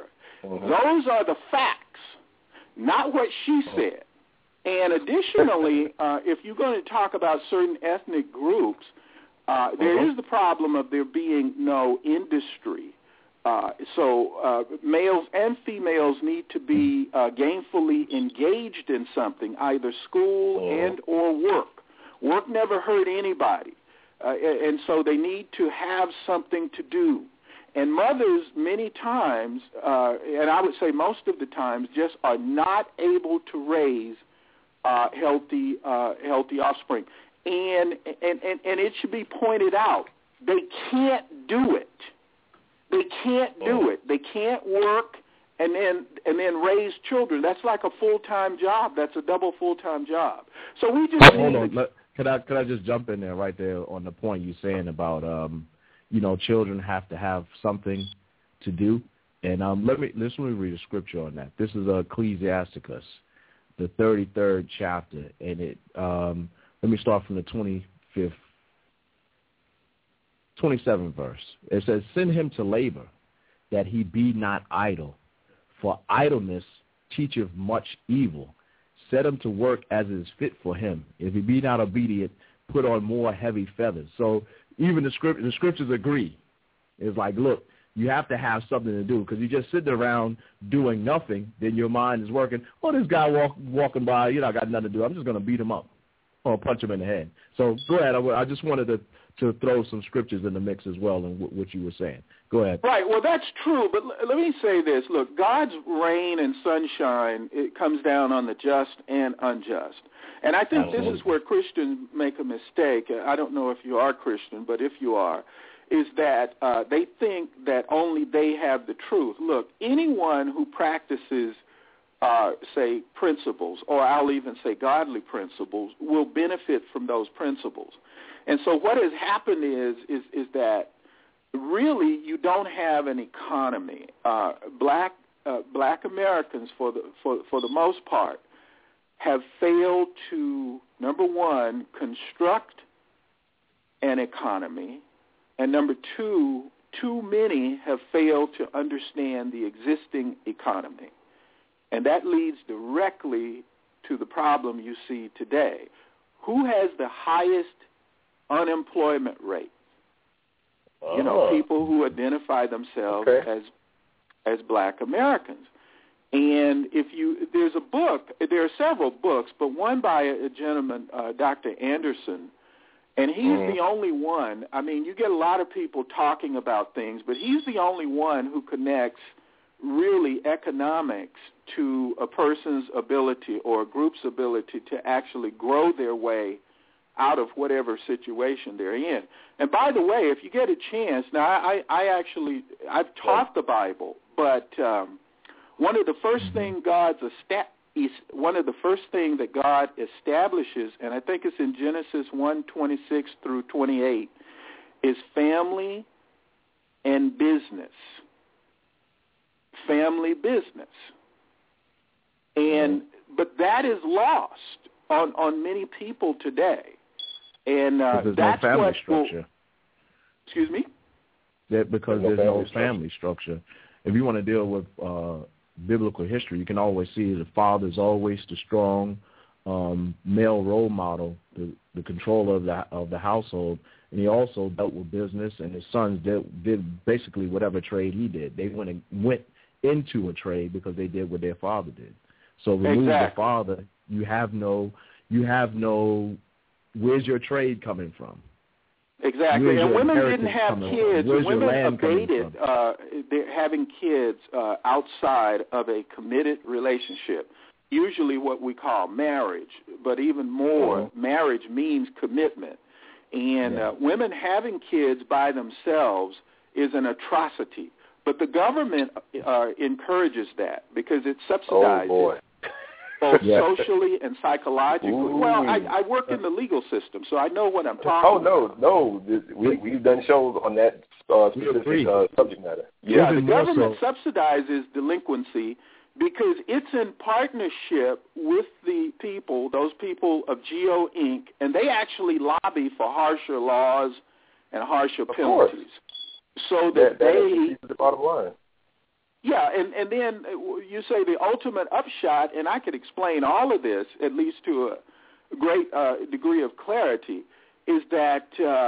Those are the facts, not what she said. And additionally, if you're going to talk about certain ethnic groups, there is the problem of there being no industry. So males and females need to be gainfully engaged in something, either school and or work. Work never hurt anybody, and so they need to have something to do. And mothers many times, and I would say most of the times, just are not able to raise healthy offspring. And it should be pointed out, they can't do it. They can't do it. They can't work and then raise children. That's like a full-time job. That's a double full-time job. So we just hold on. Could I just jump in there right there on the point you're saying about children have to have something to do, and let me read a scripture on that. This is Ecclesiasticus, the 33rd chapter, and it let me start from the 27th verse. It says, "Send him to labor, that he be not idle, for idleness teacheth much evil. Set him to work as is fit for him. If he be not obedient, put on more heavy feathers." So even the scriptures agree. It's like, look, you have to have something to do, because you just sitting around doing nothing, then your mind is working. Oh, this guy walking by, I got nothing to do. I'm just going to beat him up or punch him in the head. So go ahead. I just wanted to throw some scriptures in the mix as well in what you were saying. Go ahead. Right. Well, that's true. But let me say this. Look, God's rain and sunshine, it comes down on the just and unjust. And I think this is where Christians make a mistake. I don't know if you are Christian, but if you are, is that they think that only they have the truth. Look, anyone who practices, say, principles, or I'll even say godly principles, will benefit from those principles. And so what has happened is that really you don't have an economy. Black Americans, for the most part, have failed to, number one, construct an economy, and number two, too many have failed to understand the existing economy. And that leads directly to the problem you see today. Who has the highest unemployment rate? People who identify themselves as Black Americans. And there's a book, there are several books, but one by a gentleman, Dr. Anderson, and he's the only one. I mean, you get a lot of people talking about things, but he's the only one who connects really economics to a person's ability or a group's ability to actually grow their way out of whatever situation they're in. And by the way, if you get a chance, now I've taught the Bible, but one of the first thing that God establishes, and I think it's in Genesis 1:26 through 28, is family and business. Family business. But that is lost on many people today. And there's that's no family what structure. Excuse me? Because there's no family structure. If you want to deal with biblical history, you can always see the father's always the strong male role model, the controller of the household, and he also dealt with business, and his sons did basically whatever trade he did. They went into a trade because they did what their father did. So remove the father, you have no. Where's your trade coming from? Exactly, and women didn't have kids. Women abated having kids outside of a committed relationship, usually what we call marriage, but even more, marriage means commitment. And women having kids by themselves is an atrocity. But the government encourages that because it subsidizes both socially and psychologically. Ooh. Well, I work in the legal system, so I know what I'm talking about. No. We've done shows on that specific subject matter. Yeah, the government subsidizes delinquency because it's in partnership with the people, those people of GEO Inc., and they actually lobby for harsher laws and harsher penalties. So that is the bottom line. Yeah, and then you say the ultimate upshot, and I could explain all of this, at least to a great degree of clarity, is that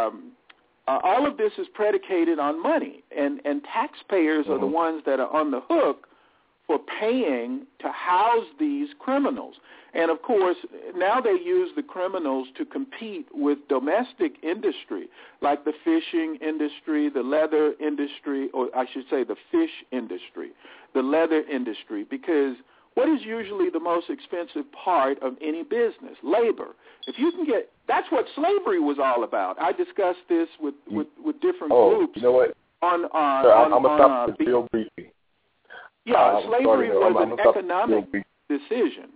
all of this is predicated on money, and taxpayers are the ones that are on the hook for paying to house these criminals. And, of course, now they use the criminals to compete with domestic industry, like the fishing industry, the leather industry, or I should say the fish industry, the leather industry, because what is usually the most expensive part of any business? Labor. If you can get – that's what slavery was all about. I discussed this with different groups. You know what? I'm going to stop this real briefly. Yeah, slavery was an economic decision.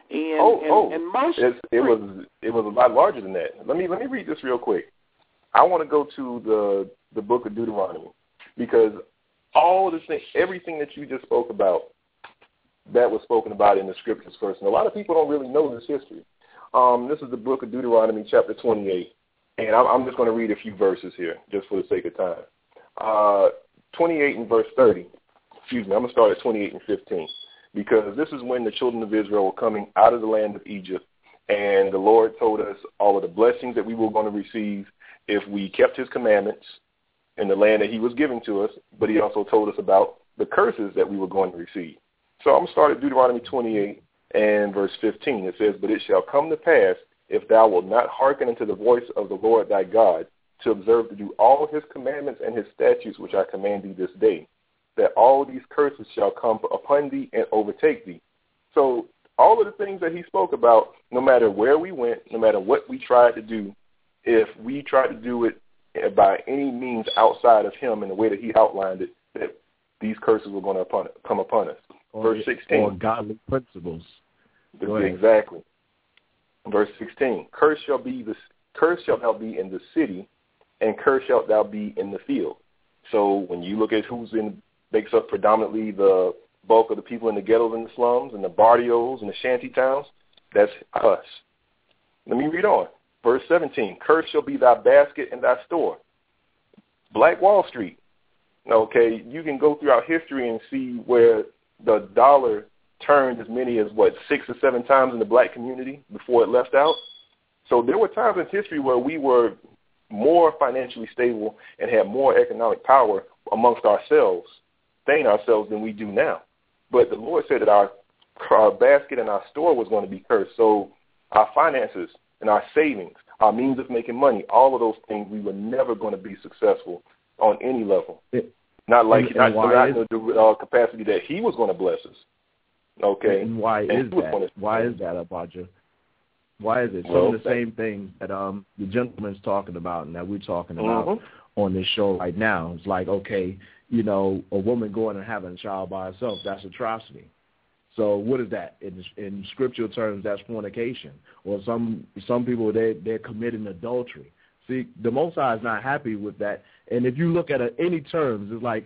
And most it was a lot larger than that. Let me read this real quick. I want to go to the book of Deuteronomy, because all of this everything that you just spoke about, that was spoken about in the scriptures first. And a lot of people don't really know this history. This is the book of Deuteronomy, chapter 28, and I'm just going to read a few verses here, just for the sake of time. 28 and verse 30. Excuse me, I'm going to start at 28 and 15. Because this is when the children of Israel were coming out of the land of Egypt, and the Lord told us all of the blessings that we were going to receive if we kept his commandments in the land that he was giving to us, but he also told us about the curses that we were going to receive. So I'm going to start at Deuteronomy 28 and verse 15. It says, "But it shall come to pass, if thou wilt not hearken unto the voice of the Lord thy God, to observe to do all his commandments and his statutes which I command thee this day, that all these curses shall come upon thee and overtake thee." So all of the things that he spoke about, no matter where we went, no matter what we tried to do, if we tried to do it by any means outside of him in the way that he outlined it, that these curses were going to come upon us. Verse 16. Or godly principles. Exactly. Verse 16. Cursed shalt thou be in the city, and cursed shalt thou be in the field. So when you look at makes up predominantly the bulk of the people in the ghettos and the slums and the barrios and the shanty towns, that's us. Let me read on. Verse 17, "Cursed shall be thy basket and thy store." Black Wall Street. Okay, you can go throughout history and see where the dollar turned as many as, 6 or 7 times in the black community before it left out. So there were times in history where we were more financially stable and had more economic power amongst ourselves, than we do now. But the Lord said that our basket and our store was going to be cursed. So our finances and our savings, our means of making money, all of those things, we were never going to be successful on any level. Not the capacity that he was going to bless us. Okay. And why is that? Why is that, Abaja? Why is it? Some of the same things that the gentleman's talking about and that we're talking about on this show right now. It's like, okay, a woman going and having a child by herself, that's atrocity. So what is that? In scriptural terms, that's fornication. Or some people, they're committing adultery. See, the Most High is not happy with that. And if you look at any terms, it's like,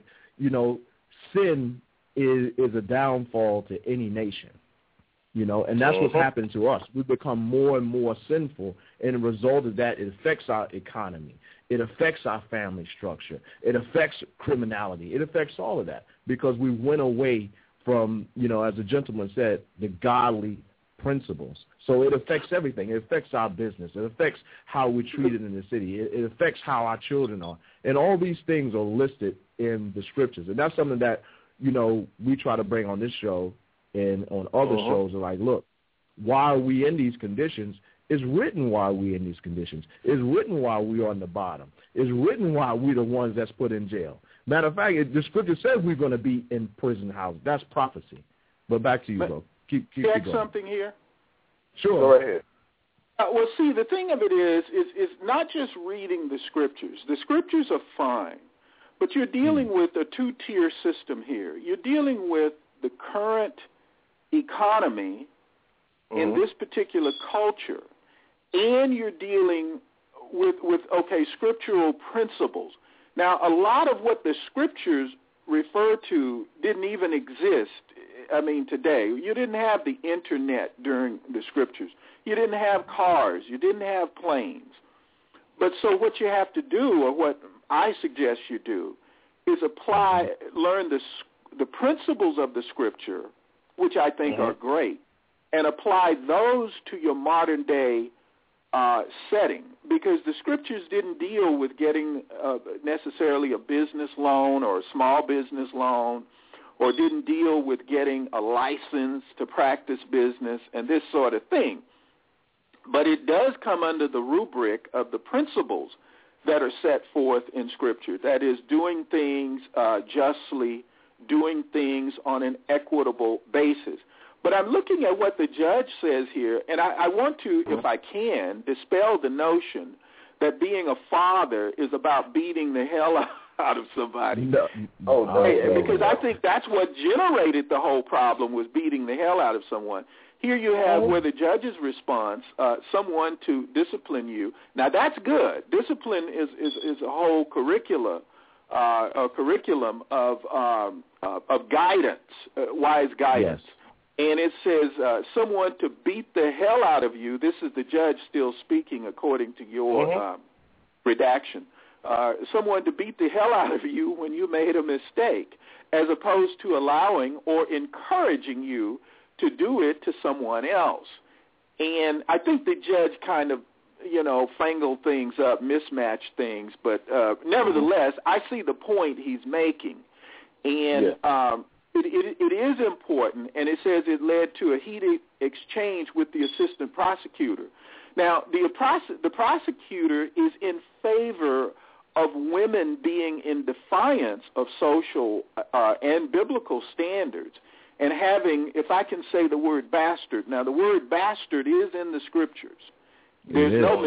sin is a downfall to any nation. And that's what's happened to us. We become more and more sinful, and the result of that, it affects our economy. It affects our family structure. It affects criminality. It affects all of that because we went away from, as the gentleman said, the godly principles. So it affects everything. It affects our business. It affects how we're treated in the city. It affects how our children are. And all these things are listed in the scriptures. And that's something that, we try to bring on this show and on other shows are like, look, why are we in these conditions? It's written why we're in these conditions. It's written why we're on the bottom. It's written why we're the ones that's put in jail. Matter of fact, the scripture says we're going to be in prison houses. That's prophecy. But back to you, bro. Keep going. Something here? Sure. Go ahead. Well, see, the thing of it is not just reading the scriptures. The scriptures are fine, but you're dealing with a two-tier system here. You're dealing with the current economy in this particular culture, and you're dealing with scriptural principles. Now, a lot of what the scriptures refer to didn't even exist, today. You didn't have the internet during the scriptures. You didn't have cars. You didn't have planes. But so what you have to do, or what I suggest you do, is learn the principles of the Scripture, which I think are great, and apply those to your modern day setting, because the Scriptures didn't deal with getting necessarily a business loan or a small business loan, or didn't deal with getting a license to practice business and this sort of thing. But it does come under the rubric of the principles that are set forth in Scripture, that is, doing things justly, doing things on an equitable basis. But I'm looking at what the judge says here, and I want to, if I can, dispel the notion that being a father is about beating the hell out of somebody. No. Because I think that's what generated the whole problem, was beating the hell out of someone. Here you have where the judge's response, someone to discipline you. Now, that's good. Discipline is a whole curriculum of guidance, wise guidance. Yes. And it says someone to beat the hell out of you. This is the judge still speaking according to your redaction. Someone to beat the hell out of you when you made a mistake, as opposed to allowing or encouraging you to do it to someone else. And I think the judge kind of, fangled things up, mismatched things. But nevertheless, I see the point he's making. And it is important, and it says it led to a heated exchange with the assistant prosecutor. Now, the prosecutor is in favor of women being in defiance of social and biblical standards and having, if I can say the word bastard. Now, the word bastard is in the Scriptures. There's no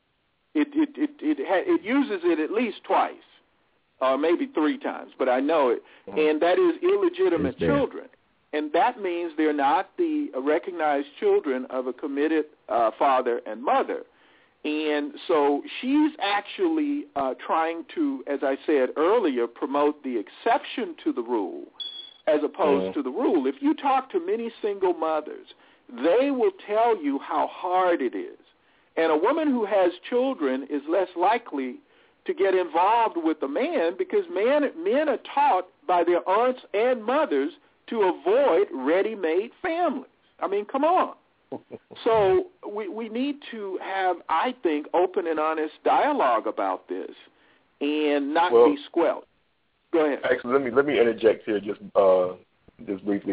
it uses it at least twice, or maybe 3 times, but I know it. And that is illegitimate children. And that means they're not the recognized children of a committed father and mother. And so she's actually trying to, as I said earlier, promote the exception to the rule as opposed to the rule. If you talk to many single mothers, they will tell you how hard it is. And a woman who has children is less likely to get involved with a man, because men are taught by their aunts and mothers to avoid ready-made families. I mean, come on. So we need to have, I think, open and honest dialogue about this and not be squelched. Go ahead. Actually, let me interject here just briefly,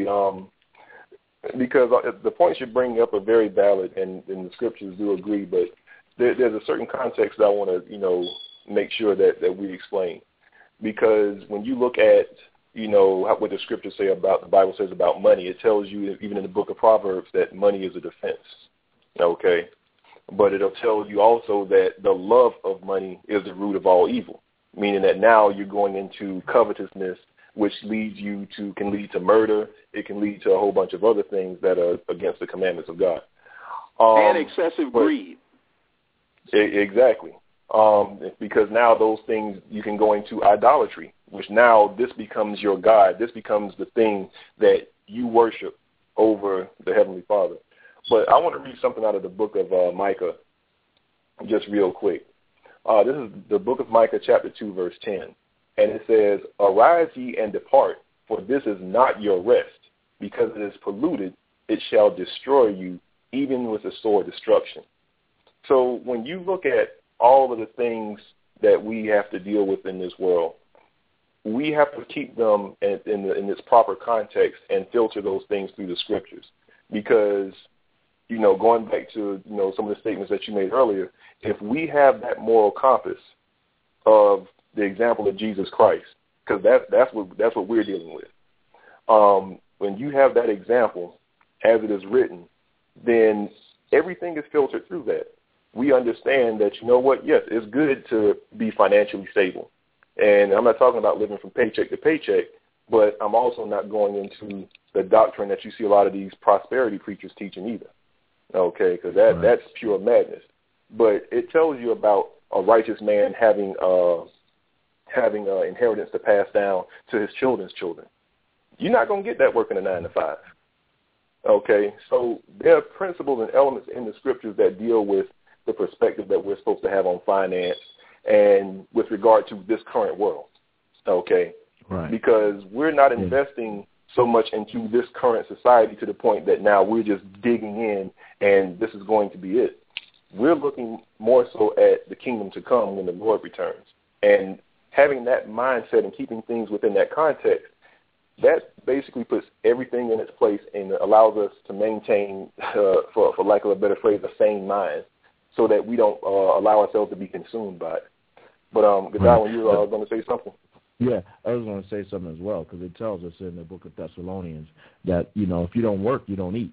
because the points you bring up are very valid, and the Scriptures do agree, but there's a certain context that I want to, make sure that we explain. Because when you look at, what the Scriptures say about, the Bible says about money, it tells you, even in the book of Proverbs, that money is a defense, okay? But it'll tell you also that the love of money is the root of all evil, meaning that now you're going into covetousness, which can lead to murder. It can lead to a whole bunch of other things that are against the commandments of God. And excessive greed. Exactly. Because now those things, you can go into idolatry, which now this becomes your God. This becomes the thing that you worship over the Heavenly Father. But I want to read something out of the book of Micah just real quick. This is the book of Micah, chapter 2, verse 10. And it says, "Arise ye and depart, for this is not your rest. Because it is polluted, it shall destroy you, even with a sore destruction." So when you look at all of the things that we have to deal with in this world, we have to keep them in this proper context and filter those things through the Scriptures. Because, going back to, some of the statements that you made earlier, if we have that moral compass of the example of Jesus Christ, because that's what we're dealing with. When you have that example, as it is written, then everything is filtered through that. We understand that, yes, it's good to be financially stable. And I'm not talking about living from paycheck to paycheck, but I'm also not going into the doctrine that you see a lot of these prosperity preachers teaching either. Okay, because that's pure madness. But it tells you about a righteous man having inheritance to pass down to his children's children. You're not going to get that working a 9 to 5. Okay, so there are principles and elements in the Scriptures that deal with the perspective that we're supposed to have on finance and with regard to this current world. Okay, Right. Because we're not investing so much into this current society to the point that now we're just digging in and this is going to be it. We're looking more so at the kingdom to come when the Lord returns. And having that mindset and keeping things within that context, that basically puts everything in its place and allows us to maintain, for lack of a better phrase, a sane mind so that we don't allow ourselves to be consumed by it. But, Godwin, you were going to say something? Yeah, I was going to say something as well, because it tells us in the book of Thessalonians that, if you don't work, you don't eat,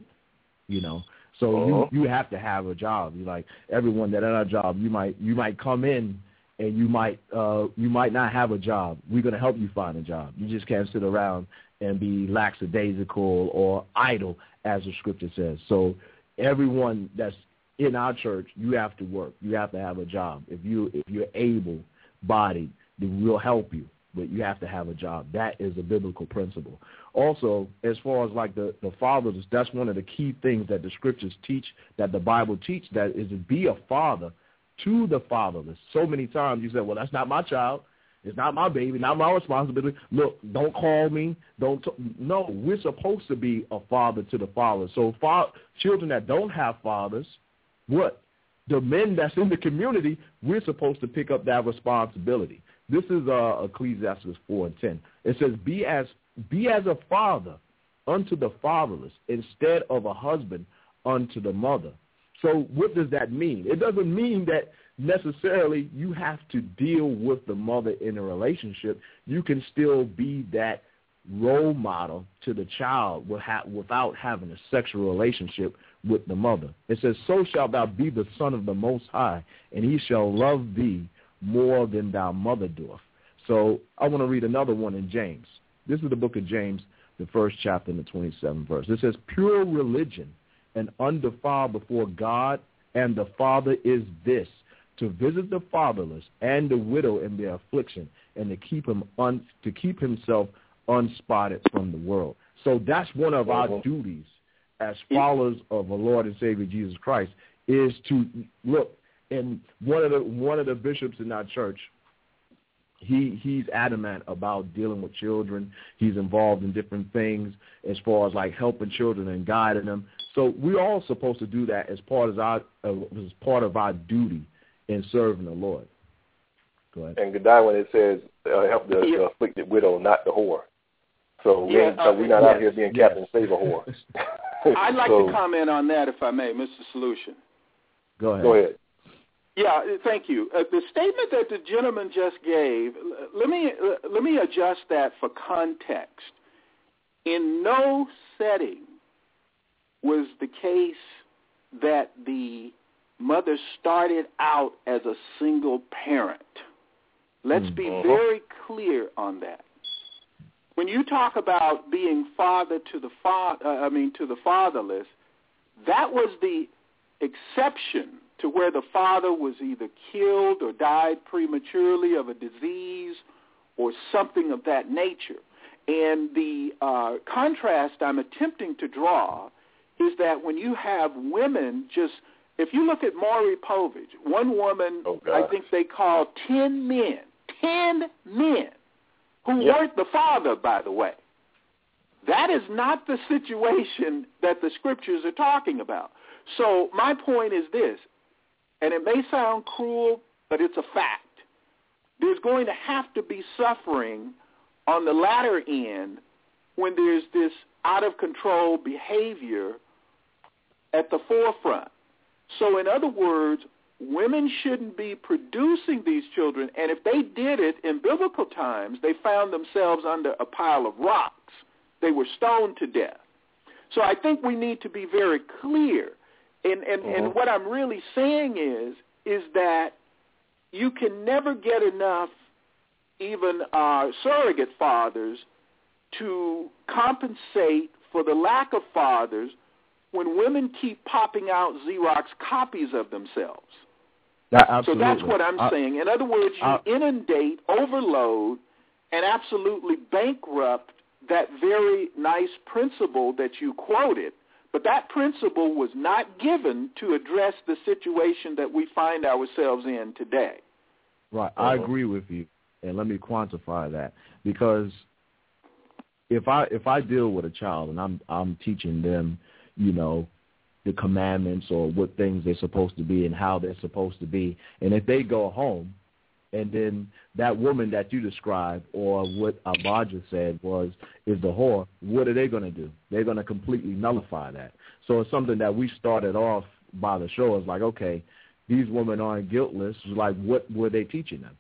So you have to have a job. You like everyone that at our job, you might come in and you might not have a job. We're going to help you find a job. You just can't sit around and be lackadaisical or idle, as the scripture says. So everyone that's in our church, you have to work. You have to have a job. If you're able-bodied, then we'll help you. But you have to have a job. That is a biblical principle. Also, as far as like the fathers, that's one of the key things that the scriptures teach, that the Bible teach, that is to be a father to the fatherless. So many times you say, well, that's not my child. It's not my baby, not my responsibility. Look, don't call me. No, we're supposed to be a father to the fatherless. So children that don't have fathers, what? The men that's in the community, we're supposed to pick up that responsibility. This is Ecclesiastes 4:10. It says, be as a father unto the fatherless instead of a husband unto the mother. So what does that mean? It doesn't mean that necessarily you have to deal with the mother in a relationship. You can still be that role model to the child without having a sexual relationship with the mother. It says, so shalt thou be the son of the Most High, and he shall love thee more than thy mother doth. So I want to read another one in James. This is the book of James, the 1st chapter and the 27th verse. It says, pure religion and undefiled before God and the Father is this, to visit the fatherless and the widow in their affliction, and to keep himself unspotted from the world. So that's one of our duties as followers of the Lord and Savior Jesus Christ, is to look. And one of the bishops in our church, he's adamant about dealing with children. He's involved in different things as far as like helping children and guiding them. So we're all supposed to do that as part of our duty in serving the Lord. Go ahead. And Godwin, it says, help the afflicted widow, not the whore. So we're not out here being Captain Save a whore. I'd like to comment on that, if I may, Mr. Solution. Go ahead. Yeah, thank you. The statement that the gentleman just gave, let me adjust that for context. In no setting was the case that the mother started out as a single parent. Let's be very clear on that. When you talk about being father to the fatherless, that was the exception to where the father was either killed or died prematurely of a disease or something of that nature. And the contrast I'm attempting to draw is that when you have women if you look at Maury Povich, one woman, I think they called 10 men who weren't the father, by the way. That is not the situation that the scriptures are talking about. So my point is this, and it may sound cruel, but it's a fact. There's going to have to be suffering on the latter end when there's this out-of-control behavior at the forefront. So in other words, women shouldn't be producing these children, and if they did it in biblical times, they found themselves under a pile of rocks. They were stoned to death. So I think we need to be very clear. And what I'm really saying is that you can never get enough even surrogate fathers to compensate for the lack of fathers when women keep popping out Xerox copies of themselves. So that's what I'm saying. In other words, you inundate, overload, and absolutely bankrupt that very nice principle that you quoted. But that principle was not given to address the situation that we find ourselves in today. Right. I agree with you. and let me quantify that, because if I deal with a child and I'm teaching them, the commandments or what things they're supposed to be and how they're supposed to be, and if they go home and then that woman that you described, or what Abadja said is the whore, what are they going to do? They're going to completely nullify that. So it's something that we started off by the show. It's like, okay, these women aren't guiltless. It's like, what were they teaching them?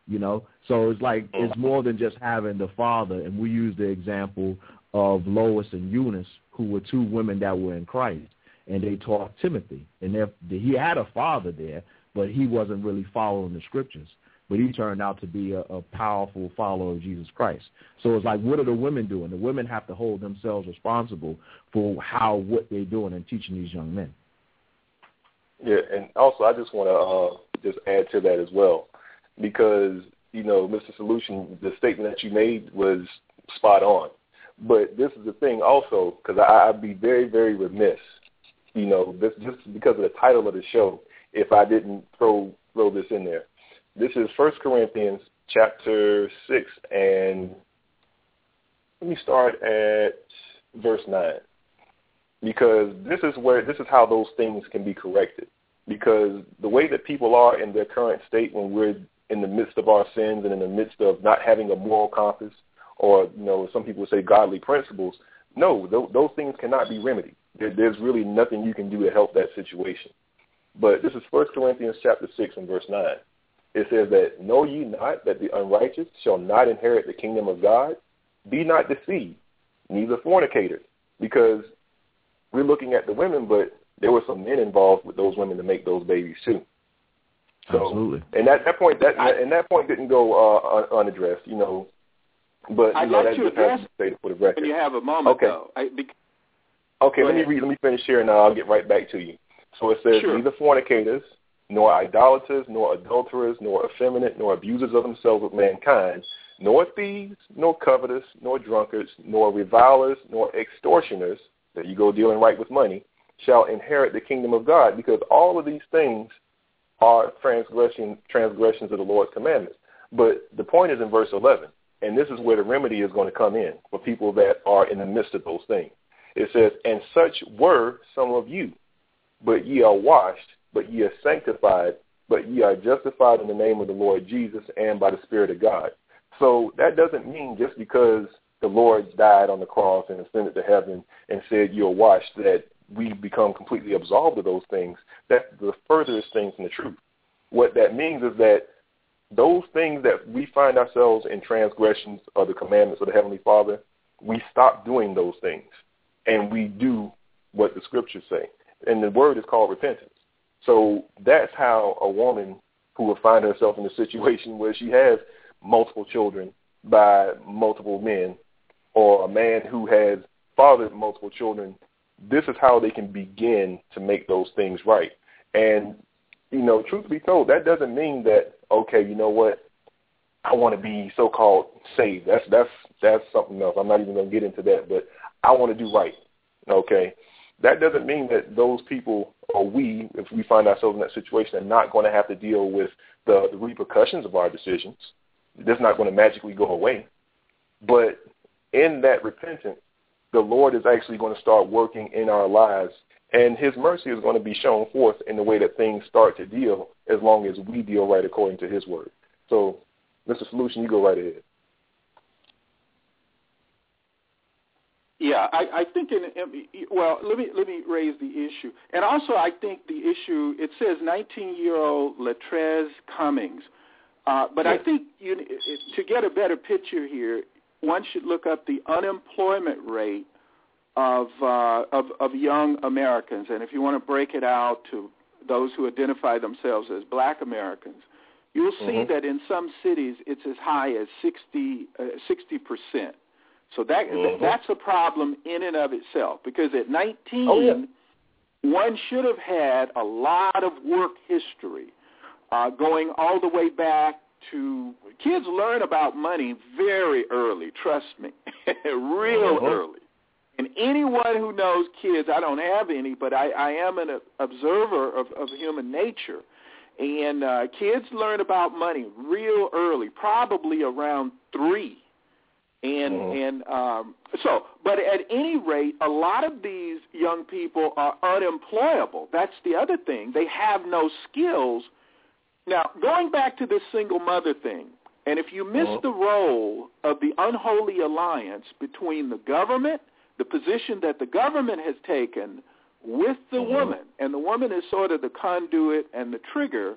So it's like, it's more than just having the father. And we use the example of Lois and Eunice, who were two women that were in Christ, and they taught Timothy. And he had a father there, but he wasn't really following the scriptures. But he turned out to be a powerful follower of Jesus Christ. So it's like, what are the women doing? The women have to hold themselves responsible for what they're doing and teaching these young men. Yeah, and also I just want to just add to that as well, because, Mr. Solution, the statement that you made was spot on. But this is the thing also, because I'd be very, very remiss, this just because of the title of the show, if I didn't throw this in there. This is 1 Corinthians chapter 6, and let me start at verse 9, because this is how those things can be corrected. Because the way that people are in their current state, when we're in the midst of our sins and in the midst of not having a moral compass, or some people would say godly principles, no, those things cannot be remedied. There's really nothing you can do to help that situation. But this is 1 Corinthians chapter 6 and verse 9. It says that, know ye not that the unrighteous shall not inherit the kingdom of God? Be not deceived, neither fornicators. Because we're looking at the women, but there were some men involved with those women to make those babies too. So, absolutely. And that point didn't go unaddressed, But I'd like to address it for the record. When you have a moment, okay. though. Okay, let me finish here, and I'll get right back to you. So it says, neither fornicators, nor idolaters, nor adulterers, nor effeminate, nor abusers of themselves with mankind, nor thieves, nor covetous, nor drunkards, nor revilers, nor extortioners, there you go, dealing right with money, shall inherit the kingdom of God, because all of these things are transgressions of the Lord's commandments. But the point is in verse 11, and this is where the remedy is going to come in for people that are in the midst of those things. It says, and such were some of you, but ye are washed, but ye are sanctified, but ye are justified in the name of the Lord Jesus and by the Spirit of God. So that doesn't mean just because the Lord died on the cross and ascended to heaven and said you're washed that we become completely absolved of those things. That's the furthest thing from the truth. What that means is that those things that we find ourselves in transgressions of the commandments of the Heavenly Father, we stop doing those things and we do what the scriptures say. And the word is called repentance. So that's how a woman who will find herself in a situation where she has multiple children by multiple men, or a man who has fathered multiple children, this is how they can begin to make those things right. And, truth be told, that doesn't mean that, okay, you know what, I want to be so-called saved. That's something else. I'm not even going to get into that, but I want to do right, okay? That doesn't mean that those people, or we, if we find ourselves in that situation, are not going to have to deal with the repercussions of our decisions. That's not going to magically go away. But in that repentance, the Lord is actually going to start working in our lives, and his mercy is going to be shown forth in the way that things start to deal, as long as we deal right according to his word. So, Mr. Solution, you go right ahead. Yeah, I think let me raise the issue. And also I think the issue, it says 19-year-old Latrez Cummings. But I think to get a better picture here, one should look up the unemployment rate of young Americans. And if you want to break it out to those who identify themselves as black Americans, you'll see that in some cities it's as high as 60%. So that's a problem in and of itself, because at 19, one should have had a lot of work history going all the way back to – kids learn about money very early, trust me, real early. And anyone who knows kids, I don't have any, but I am an observer of human nature. And kids learn about money real early, probably around 3. But at any rate, a lot of these young people are unemployable. That's the other thing. They have no skills. Now, going back to this single mother thing, and if you miss the role of the unholy alliance between the government, the position that the government has taken with the woman, and the woman is sort of the conduit and the trigger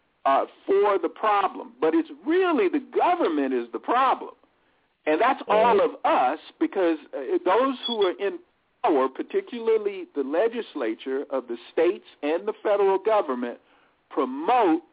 for the problem. But it's really the government is the problem. And that's all of us, because those who are in power, particularly the legislature of the states and the federal government, promote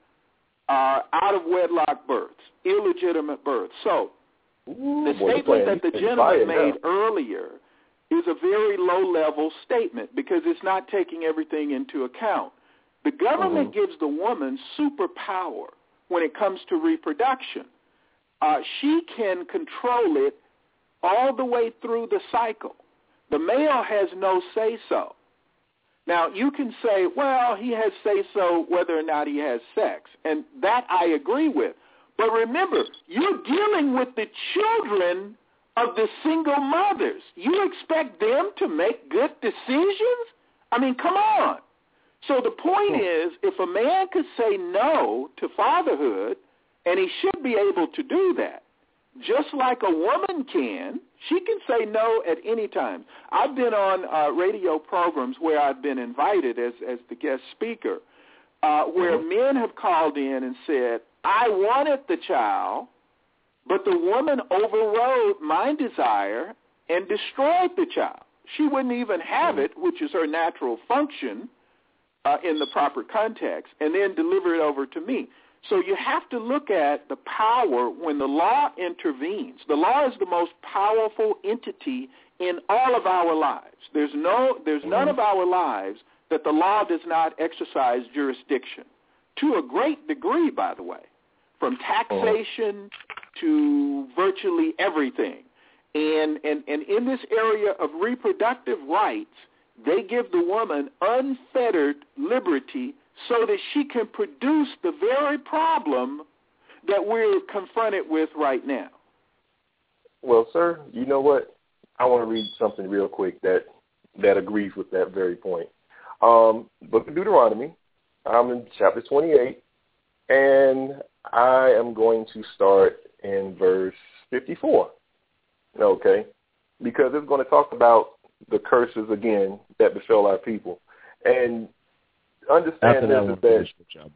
out-of-wedlock births, illegitimate births. So the statement that the gentleman made earlier is a very low-level statement because it's not taking everything into account. The government gives the woman superpower when it comes to reproduction. She can control it all the way through the cycle. The male has no say-so. Now, you can say, well, he has say-so whether or not he has sex, and that I agree with. But remember, you're dealing with the children of the single mothers. You expect them to make good decisions? I mean, come on. So the point is, if a man could say no to fatherhood, and he should be able to do that, just like a woman can, she can say no at any time. I've been on radio programs where I've been invited as the guest speaker, where men have called in and said, I wanted the child, but the woman overrode my desire and destroyed the child. She wouldn't even have it, which is her natural function in the proper context, and then deliver it over to me. So you have to look at the power when the law intervenes. The law is the most powerful entity in all of our lives. There's none of our lives that the law does not exercise jurisdiction, to a great degree, by the way, from taxation to virtually everything. And in this area of reproductive rights, they give the woman unfettered liberty so that she can produce the very problem that we're confronted with right now. Well, sir, you know what? I want to read something real quick that agrees with that very point. Book of Deuteronomy, I'm in chapter 28, and I am going to start in verse 54, okay? Because it's going to talk about the curses, again, that befell our people. And understand this is that.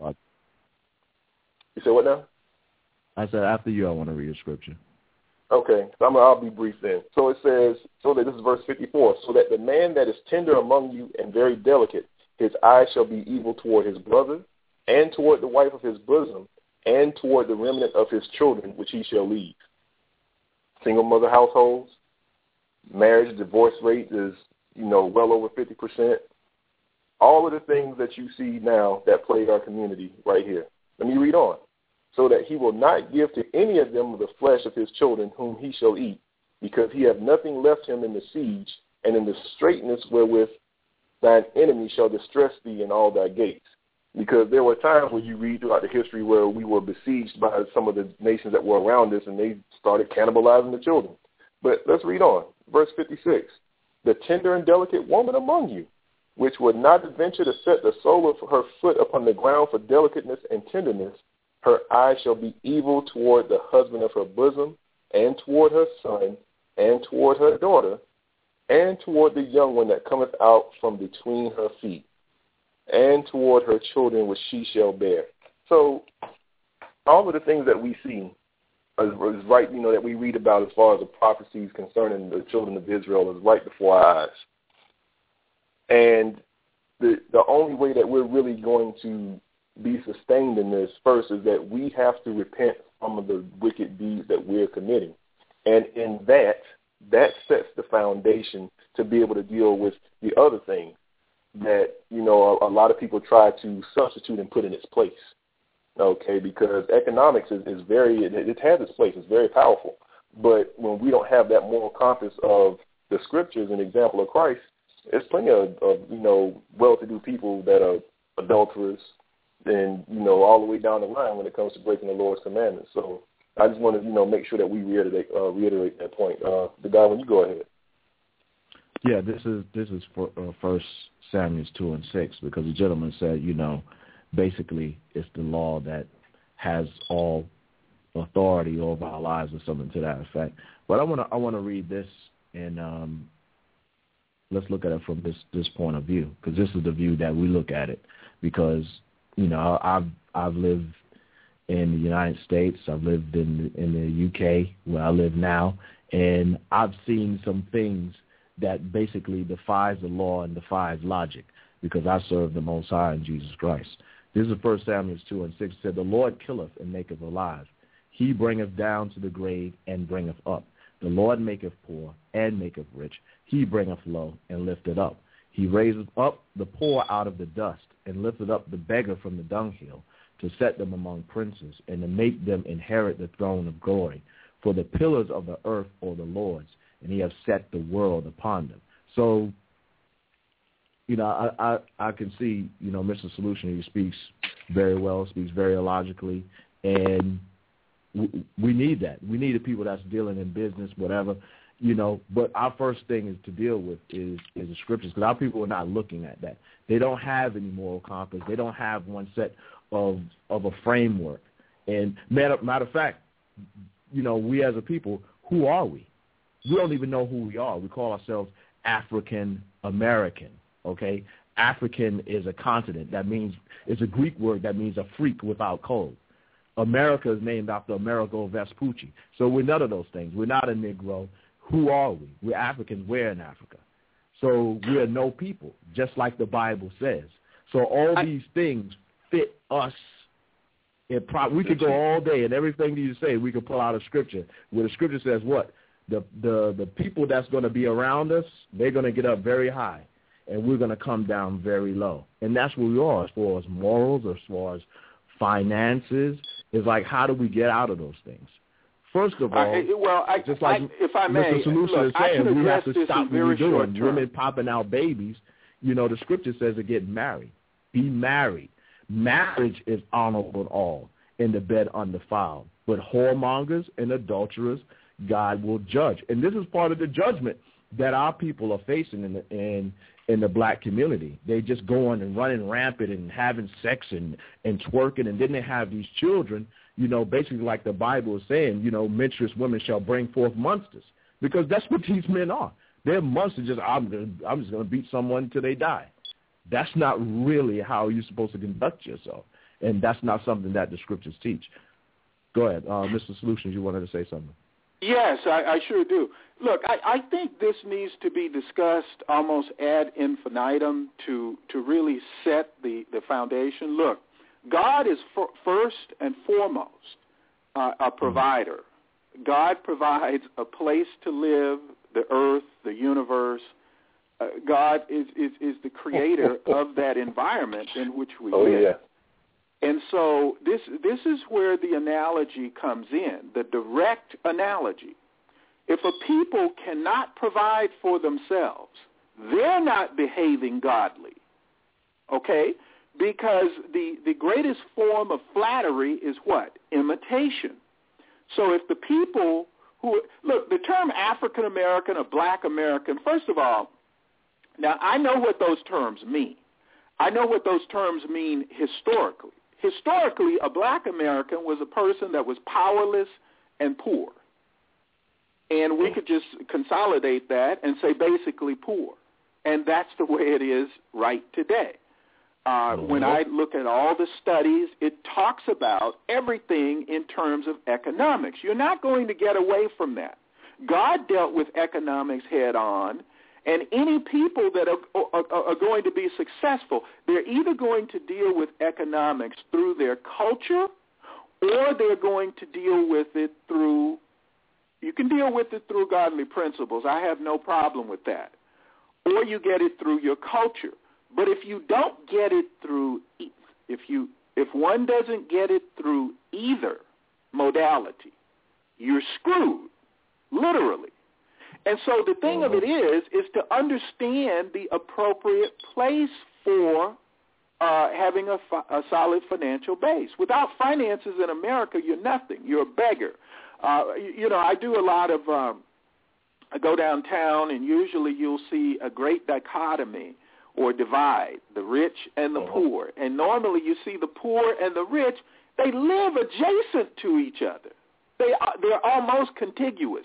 You said what now? I said after you, I want to read a scripture. Okay, so I'll be brief then. So it says, so that this is verse 54, so that the man that is tender among you and very delicate, his eye shall be evil toward his brother, and toward the wife of his bosom, and toward the remnant of his children, which he shall leave. Single mother households, marriage divorce rate is, well over 50%. All of the things that you see now that plague our community right here. Let me read on. So that he will not give to any of them of the flesh of his children whom he shall eat, because he have nothing left him in the siege, and in the straitness wherewith thine enemy shall distress thee in all thy gates. Because there were times when you read throughout the history where we were besieged by some of the nations that were around us, and they started cannibalizing the children. But let's read on. Verse 56. The tender and delicate woman among you, which would not venture to set the sole of her foot upon the ground for delicateness and tenderness, her eye shall be evil toward the husband of her bosom, and toward her son, and toward her daughter, and toward the young one that cometh out from between her feet, and toward her children which she shall bear. So all of the things that we see is right, that we read about as far as the prophecies concerning the children of Israel is right before our eyes. And the only way that we're really going to be sustained in this first is that we have to repent from the wicked deeds that we're committing. And in that sets the foundation to be able to deal with the other things that, a lot of people try to substitute and put in its place. Okay, because economics is it has its place. It's very powerful. But when we don't have that moral compass of the scriptures and example of Christ, there's plenty of well-to-do people that are adulterers, and, all the way down the line when it comes to breaking the Lord's commandments. So I just want to, make sure that we reiterate that point. The guy, when you go ahead. Yeah, this is for 1 Samuel 2 and 6, because the gentleman said, basically it's the law that has all authority over our lives or something to that effect. But I want to read this, and let's look at it from this point of view, because this is the view that we look at it. Because I've lived in the United States, I've lived in the UK where I live now, and I've seen some things that basically defies the law and defies logic, because I serve the Most High in Jesus Christ. This is 1 Samuel 2 and 6. It said, "The Lord killeth and maketh alive. He bringeth down to the grave and bringeth up. The Lord maketh poor and maketh rich. He bringeth low and lifteth up. He raiseth up the poor out of the dust and lifteth up the beggar from the dunghill, to set them among princes and to make them inherit the throne of glory. For the pillars of the earth are the Lord's, and he has set the world upon them." So, I can see, Mr. Solution, he speaks very well, speaks very logically, and we need that. We need the people that's dealing in business, whatever, but our first thing is to deal with is the scriptures, because our people are not looking at that. They don't have any moral compass. They don't have one set of a framework. And matter of fact, we as a people, who are we? We don't even know who we are. We call ourselves African American, okay? African is a continent. That means, it's a Greek word that means a freak without code. America is named after Amerigo Vespucci. So we're none of those things. We're not a Negro. Who are we? We're Africans. We're in Africa. So we're no people, just like the Bible says. So all these things fit us. We could go all day, and everything you say, we could pull out a scripture where the scripture says what? The people that's going to be around us, they're going to get up very high, and we're going to come down very low. And that's where we are as far as morals, as far as finances. It's like, how do we get out of those things? First of all, just like if I may, Mr. Solution is saying, we have to stop what we're doing. Women popping out babies. The scripture says to get married. Be married. Marriage is honorable in all, in the bed undefiled. But whoremongers and adulterers, God will judge. And this is part of the judgment that our people are facing in the black community. They just going and running rampant and having sex and twerking, and then they have these children, basically like the Bible is saying, menstruous women shall bring forth monsters, because that's what these men are. They're monsters. I'm just going to beat someone until they die. That's not really how you're supposed to conduct yourself, and that's not something that the scriptures teach. Go ahead, Mr. Solutions, you wanted to say something. Yes, I sure do. Look, I think this needs to be discussed almost ad infinitum to really set the foundation. Look, God is first and foremost a provider. God provides a place to live, the earth, the universe. God is the creator of that environment in which we live. Yeah. And so this is where the analogy comes in, the direct analogy. If a people cannot provide for themselves, they're not behaving godly, okay? Because the greatest form of flattery is what? Imitation. So if the people look, the term African American or Black American, first of all, now I know what those terms mean. I know what those terms mean historically. Historically, a Black American was a person that was powerless and poor. And we could just consolidate that and say basically poor. And that's the way it is right today. When I look at all the studies, it talks about everything in terms of economics. You're not going to get away from that. God dealt with economics head on, and any people that are going to be successful, they're either going to deal with economics through their culture, or they're going to deal with it through, you can deal with it through godly principles. I have no problem with that. Or you get it through your culture. But if you don't get it through, if one doesn't get it through either modality, you're screwed, literally. And so the thing of it is to understand the appropriate place for having a solid financial base. Without finances in America, you're nothing. You're a beggar. I do a lot of, I go downtown, and usually you'll see a great dichotomy or divide, the rich and the poor. And normally you see the poor and the rich, they live adjacent to each other. They're almost contiguous.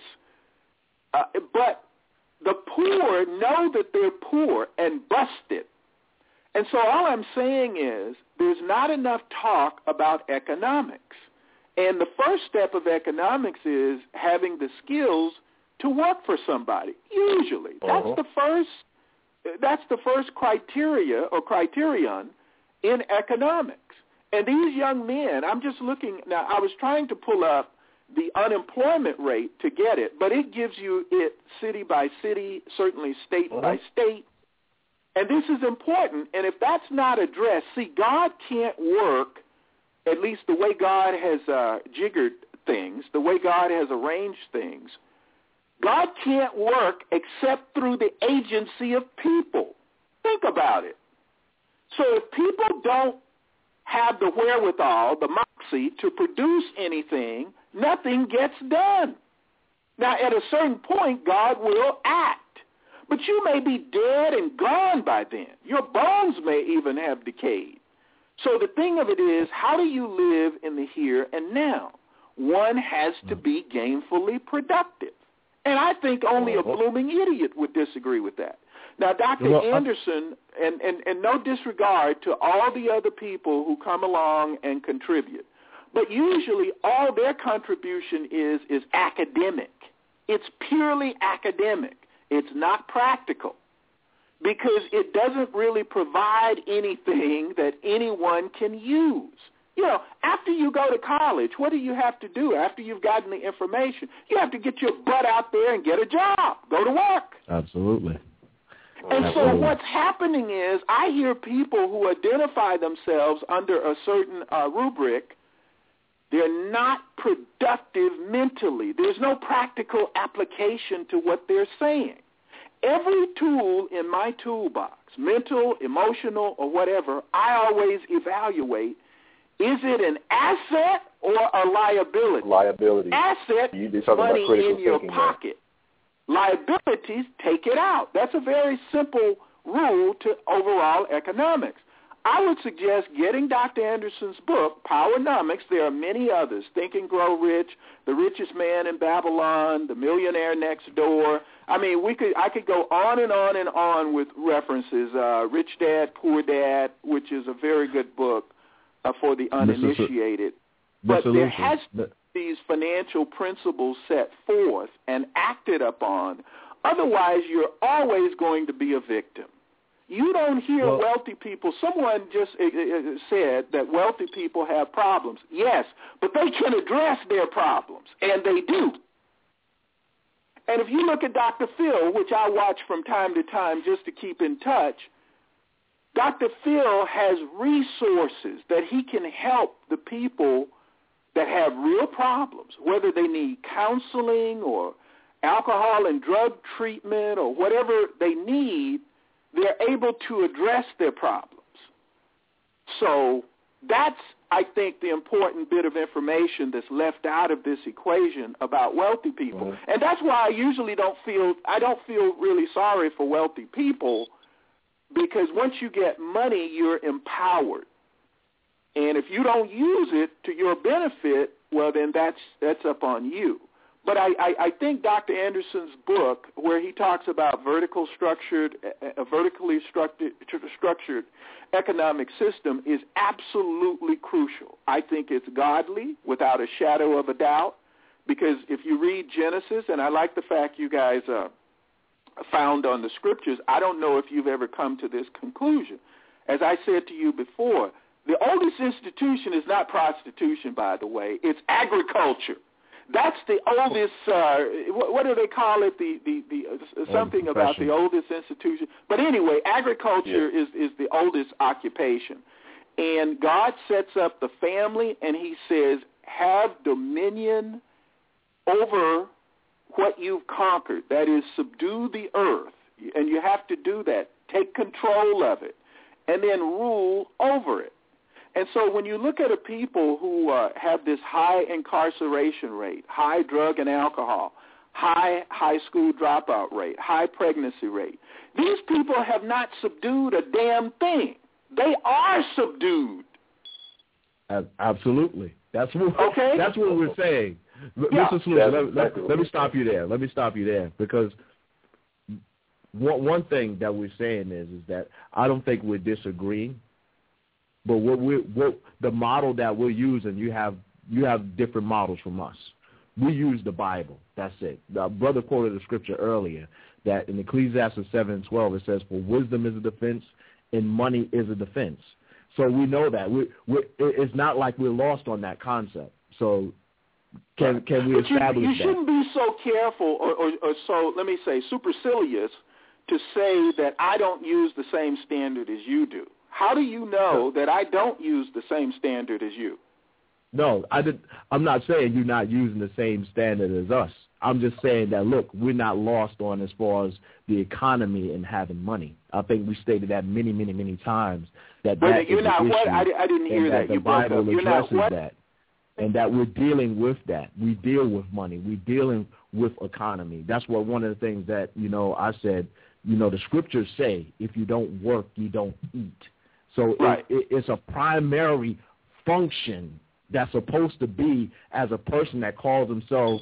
But the poor know that they're poor and busted. And so all I'm saying is there's not enough talk about economics. And the first step of economics is having the skills to work for somebody. Usually. That's the first criteria or criterion in economics. And these young men, I'm just looking, now I was trying to pull up the unemployment rate to get it, but it gives you it city by city, certainly state by state. And this is important, and if that's not addressed, see, God can't work, at least the way God has jiggered things, the way God has arranged things. God can't work except through the agency of people. Think about it. So if people don't have the wherewithal, the moxie, to produce anything, nothing gets done. Now, at a certain point, God will act. But you may be dead and gone by then. Your bones may even have decayed. So the thing of it is, how do you live in the here and now? One has to be gainfully productive. And I think only a blooming idiot would disagree with that. Now, Dr. Anderson, and no disregard to all the other people who come along and contribute, but usually all their contribution is academic. It's purely academic. It's not practical because it doesn't really provide anything that anyone can use. You know, after you go to college, what do you have to do after you've gotten the information? You have to get your butt out there and get a job, go to work. Absolutely. And so what's happening is I hear people who identify themselves under a certain rubric. They're not productive mentally. There's no practical application to what they're saying. Every tool in my toolbox, mental, emotional, or whatever, I always evaluate, is it an asset or a liability? Liability. Asset, money in your pocket. Liabilities, take it out. That's a very simple rule to overall economics. I would suggest getting Dr. Anderson's book, Powernomics. There are many others, Think and Grow Rich, The Richest Man in Babylon, The Millionaire Next Door. I mean, I could go on and on and on with references. Rich Dad, Poor Dad, which is a very good book for the uninitiated. But there has to be these financial principles set forth and acted upon. Otherwise, you're always going to be a victim. You don't hear wealthy people. Someone just said that wealthy people have problems. Yes, but they can address their problems, and they do. And if you look at Dr. Phil, which I watch from time to time just to keep in touch, Dr. Phil has resources that he can help the people that have real problems, whether they need counseling or alcohol and drug treatment or whatever they need. They're able to address their problems. So that's, I think, the important bit of information that's left out of this equation about wealthy people. And that's why I usually don't feel really sorry for wealthy people, because once you get money, you're empowered. And if you don't use it to your benefit, well, then that's up on you. But I think Dr. Anderson's book, where he talks about a vertically structured economic system, is absolutely crucial. I think it's godly, without a shadow of a doubt, because if you read Genesis, and I like the fact you guys found on the scriptures, I don't know if you've ever come to this conclusion. As I said to you before, the oldest institution is not prostitution, by the way. It's agriculture. That's the oldest, what do they call it, something about the oldest institution. But anyway, agriculture is the oldest occupation. And God sets up the family, and he says, have dominion over what you've conquered. That is, subdue the earth. And you have to do that. Take control of it. and then rule over it. And so when you look at a people who have this high incarceration rate, high drug and alcohol, high school dropout rate, high pregnancy rate, these people have not subdued a damn thing. They are subdued. Absolutely. That's what we're saying. Yeah. Mr. Solution, let me stop you there. Let me stop you there, because one thing that we're saying is that I don't think we're disagreeing, but what the model that we're using, you have different models from us. We use the Bible. That's it. The brother quoted the scripture earlier that in Ecclesiastes 7:12 it says, "For wisdom is a defense, and money is a defense." So we know that it's not like we're lost on that concept. So can we establish that? You shouldn't be so careful or so, let me say, supercilious to say that I don't use the same standard as you do. How do you know that I don't use the same standard as you? No, I'm not saying you're not using the same standard as us. I'm just saying that, look, we're not lost on as far as the economy and having money. I think we stated that many, many, many times. That you're not what? I didn't hear that. The Bible addresses that, and that we're dealing with that. We deal with money. We're dealing with economy. That's what one of the things that, I said, the scriptures say, if you don't work, you don't eat. So right. It's a primary function that's supposed to be as a person that calls himself,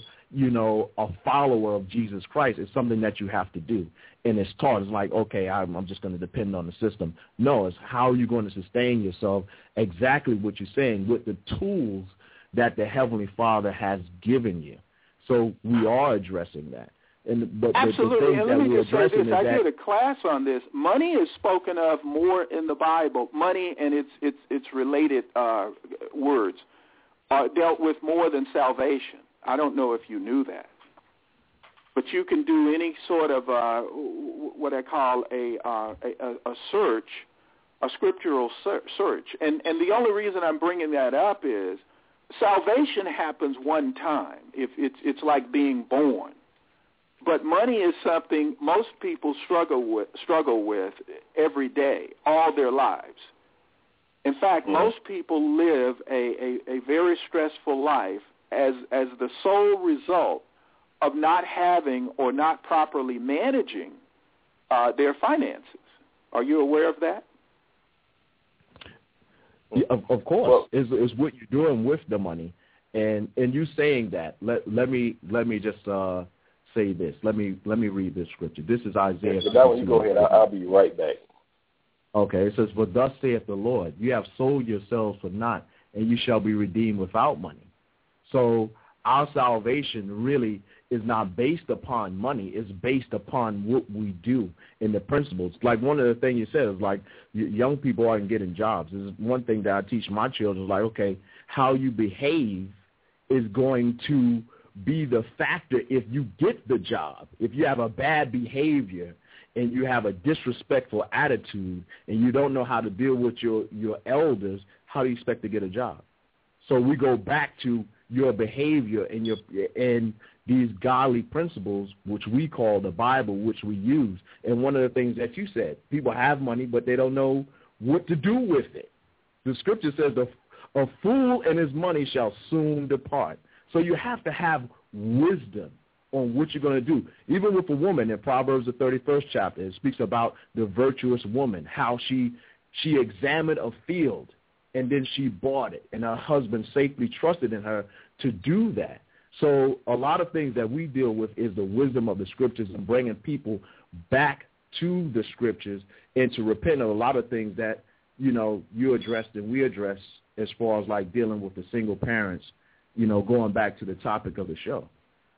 a follower of Jesus Christ. It's something that you have to do. And it's taught. It's like, okay, I'm just going to depend on the system. No, it's how you're going to sustain yourself, exactly what you're saying, with the tools that the Heavenly Father has given you. So we are addressing that. But absolutely. And let me just say this. I did a class on this. Money is spoken of more in the Bible. Money and its related words are dealt with more than salvation. I don't know if you knew that. But you can do any sort of what I call a search, a scriptural search. And the only reason I'm bringing that up is salvation happens one time. It's like being born. But money is something most people struggle with every day, all their lives. In fact, most people live a very stressful life as the sole result of not having or not properly managing their finances. Are you aware of that? Yeah, of course. It's what you're doing with the money, and you saying that. Let me just say this. Let me read this scripture. This is Isaiah. So now when you go ahead, I'll be right back. Okay, it says, "For thus saith the Lord, you have sold yourselves for naught, and you shall be redeemed without money." So our salvation really is not based upon money. It's based upon what we do in the principles. Like one of the things you said is like young people aren't getting jobs. This is one thing that I teach my children is like, okay, how you behave is going to be the factor if you get the job. If you have a bad behavior and you have a disrespectful attitude and you don't know how to deal with your elders, how do you expect to get a job? So we go back to your behavior and these godly principles, which we call the Bible, which we use. And one of the things that you said, people have money, but they don't know what to do with it. The scripture says a fool and his money shall soon depart. So you have to have wisdom on what you're going to do. Even with a woman in Proverbs, the 31st chapter, it speaks about the virtuous woman, how she examined a field and then she bought it, and her husband safely trusted in her to do that. So a lot of things that we deal with is the wisdom of the scriptures and bringing people back to the scriptures and to repent of a lot of things that, you addressed and we address as far as like dealing with the single parents, going back to the topic of the show.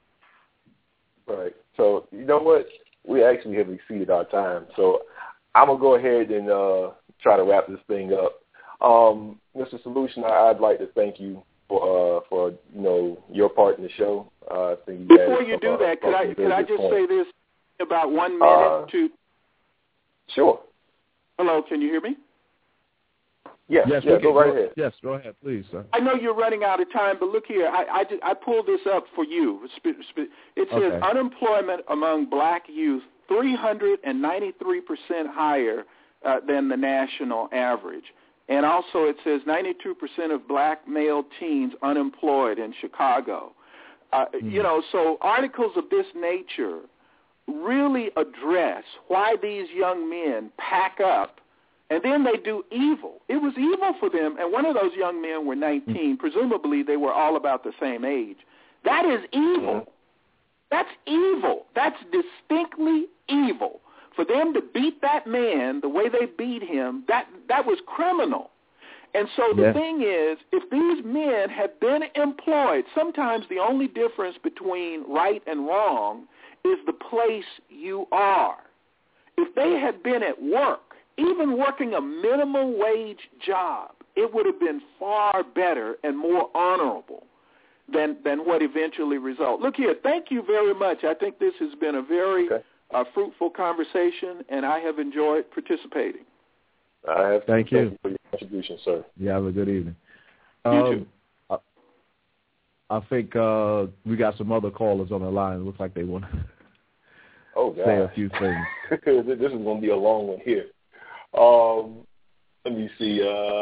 Right. So you know what? We actually have exceeded our time. So I'm going to go ahead and try to wrap this thing up. Mr. Solution, I'd like to thank you for your part in the show. Before you do that, could I just say this about 1 minute to? Sure. Hello, can you hear me? Yes, go right ahead. Yes, go ahead, please, sir. I know you're running out of time, but look here. I pulled this up for you. It says unemployment among black youth 393% higher than the national average. And also it says 92% of black male teens unemployed in Chicago. You know, so articles of this nature really address why these young men pack up and then they do evil. It was evil for them, and one of those young men were 19. Presumably they were all about the same age. That is evil. That's evil. That's distinctly evil. For them to beat that man the way they beat him, that was criminal. And so the thing is, if these men had been employed, sometimes the only difference between right and wrong is the place you are. If they had been at work, even working a minimum wage job, it would have been far better and more honorable than what eventually resulted. Look here, thank you very much. I think this has been a very fruitful conversation, and I have enjoyed participating. Thank you for your contribution, sir. You have a good evening. You too. I think we got some other callers on the line. It looks like they want to say a few things. This is going to be a long one here. Let me see.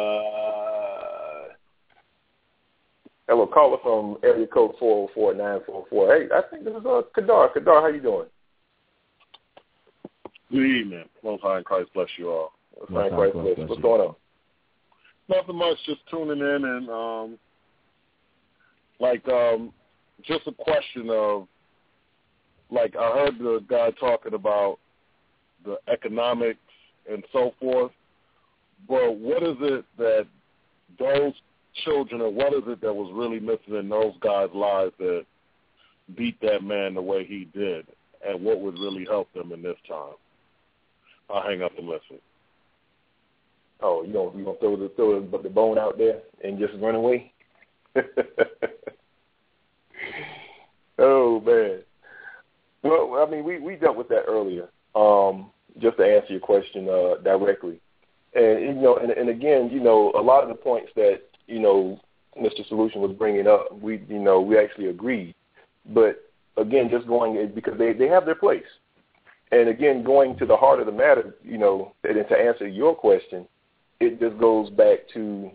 Hello, caller from area code 404-944. Hey, I think this is Kadar. Kadar, how you doing? Good evening. Most High in Christ bless you all. What's going on? Nothing much, just tuning in and just a question of, like, I heard the guy talking about the economics and so forth, but what is it that those children, or what is it that was really missing in those guys' lives that beat that man the way he did, and what would really help them in this time? I'll hang up and listen. Oh, you gonna throw the bone out there and just run away? Oh man. Well, I mean, we dealt with that earlier. Just to answer your question directly, and again, a lot of the points that Mr. Solution was bringing up, we actually agreed. But again, just going because they have their place, and again, going to the heart of the matter, and to answer your question, it just goes back to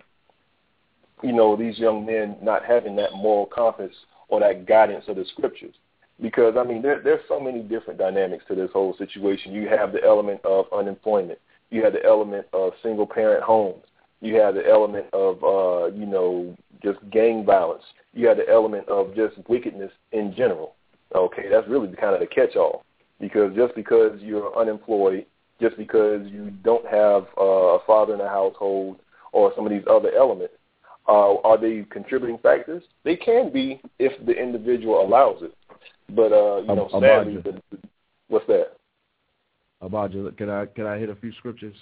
these young men not having that moral compass or that guidance of the scriptures. Because, I mean, there's so many different dynamics to this whole situation. You have the element of unemployment. You have the element of single-parent homes. You have the element of, just gang violence. You have the element of just wickedness in general. Okay, that's really kind of the catch-all. Because just because you're unemployed, just because you don't have a father in the household or some of these other elements, are they contributing factors? They can be if the individual allows it. But sadly, what's that? Abaja, can I hit a few scriptures?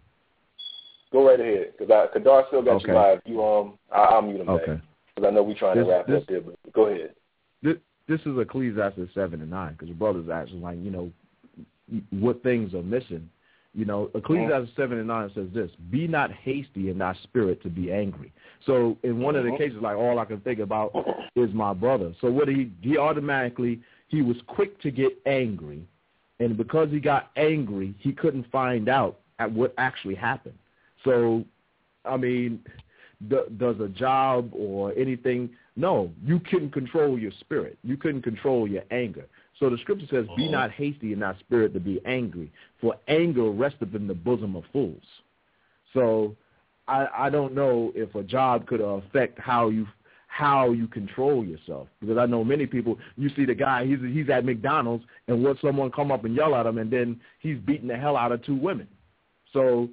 Go right ahead, because Kadar still got you live. I'll mute him back, because I know we're trying to wrap up there. But go ahead. This is Ecclesiastes 7 and 9, because the brother's asking what things are missing. Ecclesiastes 7 and 9 says this: "Be not hasty in thy spirit to be angry." So in one of the cases, like, all I can think about is my brother. So what he automatically, he was quick to get angry, and because he got angry, he couldn't find out at what actually happened. So, I mean, does a job or anything? No, you couldn't control your spirit. You couldn't control your anger. So the scripture says, "Be not hasty in thy spirit to be angry, for anger resteth in the bosom of fools." So I don't know if a job could affect how you control yourself, because I know many people. You see the guy, he's at McDonald's, and what someone come up and yell at him, and then he's beating the hell out of 2 women. So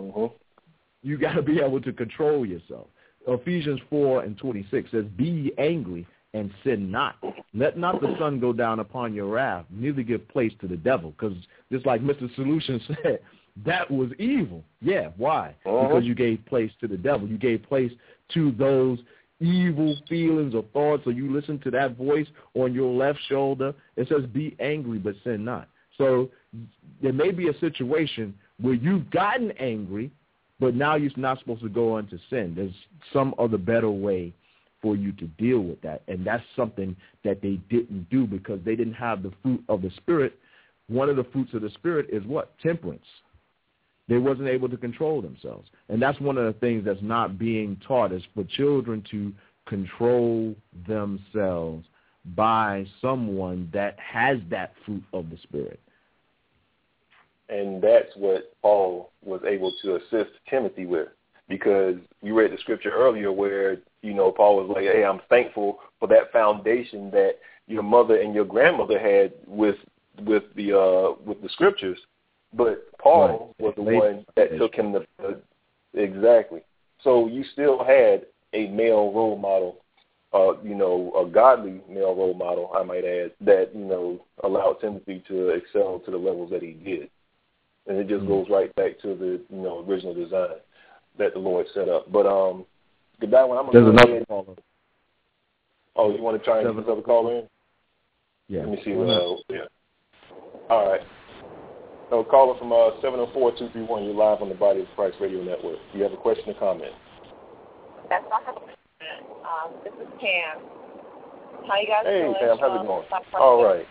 you got to be able to control yourself. Ephesians 4:26 says, "Be ye angry and sin not. Let not the sun go down upon your wrath, neither give place to the devil." Because just like Mr. Solution said, that was evil. Yeah, why? Because you gave place to the devil. You gave place to those evil feelings or thoughts, or you listen to that voice on your left shoulder. It says, "Be angry, but sin not." So there may be a situation where you've gotten angry, but now you're not supposed to go on to sin. There's some other better way for you to deal with that, and that's something that they didn't do because they didn't have the fruit of the Spirit. One of the fruits of the Spirit is what? Temperance. They wasn't able to control themselves. And that's one of the things that's not being taught, is for children to control themselves by someone that has that fruit of the Spirit. And that's what Paul was able to assist Timothy with, because you read the scripture earlier where, Paul was like, hey, I'm thankful for that foundation that your mother and your grandmother had with the scriptures. But Paul was the one that took him exactly. So you still had a male role model, a godly male role model, I might add, that, allowed Timothy to excel to the levels that he did. And it just goes right back to the, original design that the Lord set up. But, goodbye. When I'm going to go ahead. Caller. Oh, you want to try and get another caller in? Yeah. Let me see what yeah. All right. So caller from 704-231, you're live on the Body of Christ Radio Network. Do you have a question or comment? That's not a question. This is Pam. How you guys doing? Hey, Pam, how's it going? All right.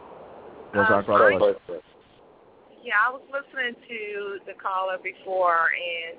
Yeah, I was listening to the caller before, and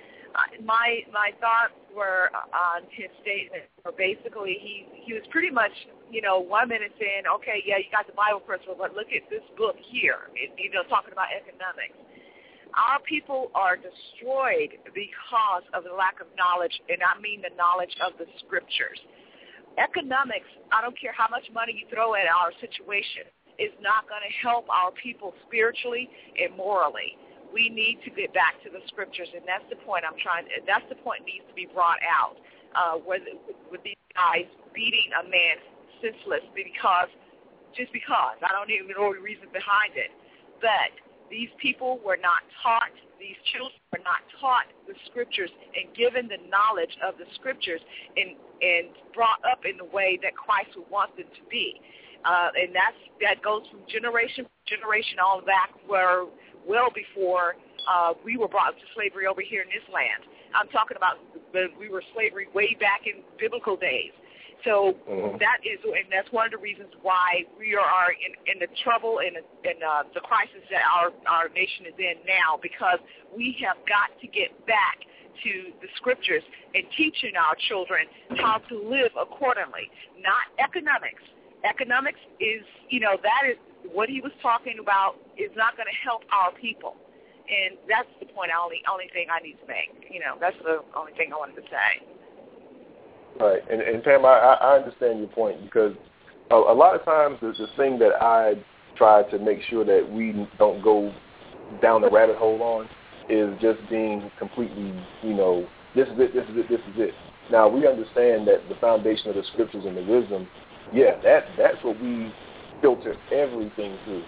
my thoughts were on his statement. Or basically, he was pretty much, 1 minute saying, okay, yeah, you got the Bible principle, but look at this book here, talking about economics. Our people are destroyed because of the lack of knowledge, and I mean the knowledge of the scriptures. Economics, I don't care how much money you throw at our situation, is not going to help our people spiritually and morally. We need to get back to the scriptures, and that's the point that's the point needs to be brought out, with these guys beating a man senseless just because. I don't even know the reason behind it. But these people were not taught, these children were not taught the scriptures and given the knowledge of the scriptures and brought up in the way that Christ would want them to be. And that goes from generation to generation all back where well before we were brought to slavery over here in this land. I'm talking about when we were slavery way back in biblical days. So that's one of the reasons why we are in the trouble and the crisis that our nation is in now, because we have got to get back to the scriptures and teaching our children how to live accordingly, not economics. Economics is, that is what he was talking about, is not going to help our people. And that's the point, only thing I need to make. That's the only thing I wanted to say. Right. And Pam, I understand your point, because a lot of times the thing that I try to make sure that we don't go down the rabbit hole on is just being completely, this is it, this is it, this is it. Now, we understand that the foundation of the scriptures and the wisdom, that's what we filter everything through.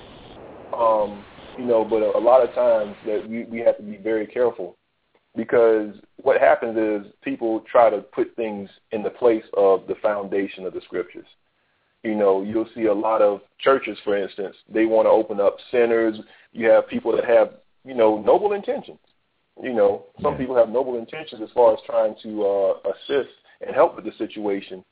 But a lot of times that we have to be very careful, because what happens is people try to put things in the place of the foundation of the scriptures. You'll see a lot of churches, for instance, they want to open up centers. You have people that have, noble intentions. Some people have noble intentions as far as trying to assist and help with the situation.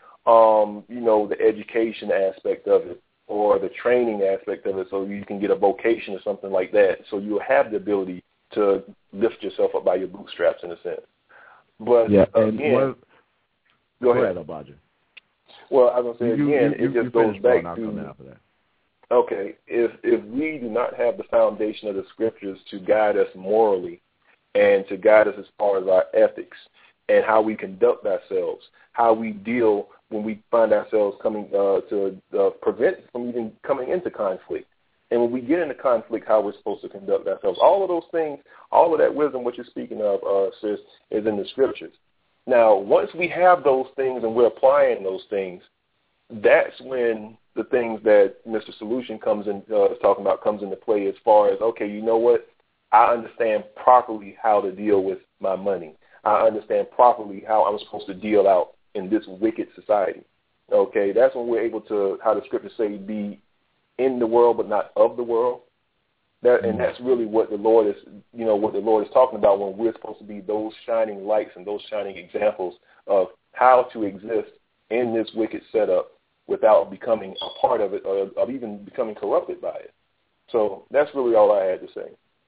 The education aspect of it, or the training aspect of it, so you can get a vocation or something like that. So you'll have the ability to lift yourself up by your bootstraps, in a sense. But again, go ahead, Abaja. Well, I was going to say again, it just goes back to, okay, if we do not have the foundation of the scriptures to guide us morally and to guide us as far as our ethics and how we conduct ourselves, how we deal when we find ourselves coming to prevent from even coming into conflict. And when we get into conflict, how we're supposed to conduct ourselves. All of those things, all of that wisdom, what you're speaking of, sis, is in the scriptures. Now, once we have those things and we're applying those things, that's when the things that Mr. Solution comes into play, as far as, okay, you know what? I understand properly how to deal with my money. I understand properly how I'm supposed to deal out in this wicked society. Okay, that's when we're able to, how the scriptures say, be in the world but not of the world. And that's really what the Lord is, what the Lord is talking about when we're supposed to be those shining lights and those shining examples of how to exist in this wicked setup without becoming a part of it or even becoming corrupted by it. So that's really all I had to say.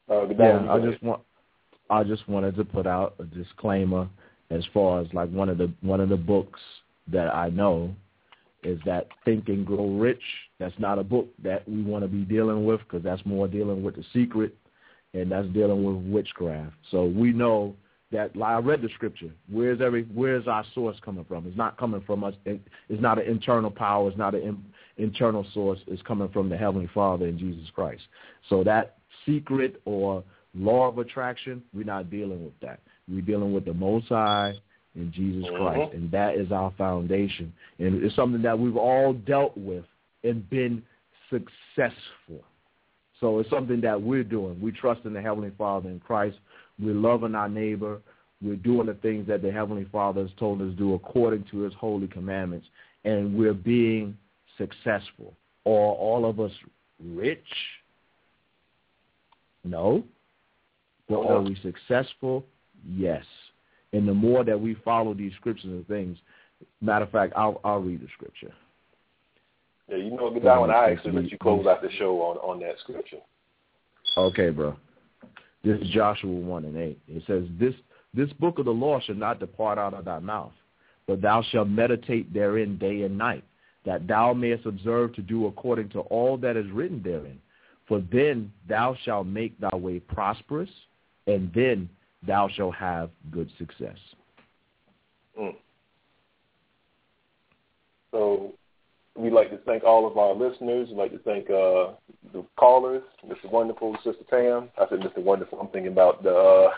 I just wanted to put out a disclaimer as far as like one of the books that I know is that Think and Grow Rich. That's not a book that we want to be dealing with because that's more dealing with the secret, and that's dealing with witchcraft. So we know that, like I read the scripture, where's our source coming from? It's not coming from us. It's not an internal power. It's not an internal source. It's coming from the Heavenly Father in Jesus Christ. So that secret or law of attraction, we're not dealing with that. We're dealing with the Most High in Jesus Christ, and that is our foundation. And it's something that we've all dealt with and been successful. So it's something that we're doing. We trust in the Heavenly Father in Christ. We're loving our neighbor. We're doing the things that the Heavenly Father has told us to do according to his holy commandments, and we're being successful. Are all of us rich? No. But are we successful? Yes. And the more that we follow these scriptures and things, matter of fact, I'll read the scripture. Yeah, you know, get down when I actually let you close out the show on that scripture. Okay, bro. This is Joshua 1:8. It says, This book of the law shall not depart out of thy mouth, but thou shalt meditate therein day and night, that thou mayest observe to do according to all that is written therein. For then thou shalt make thy way prosperous, and then thou shalt have good success. So we'd like to thank all of our listeners. We'd like to thank the callers, Mr. Wonderful, Sister Tam. I said Mr. Wonderful. I'm thinking about the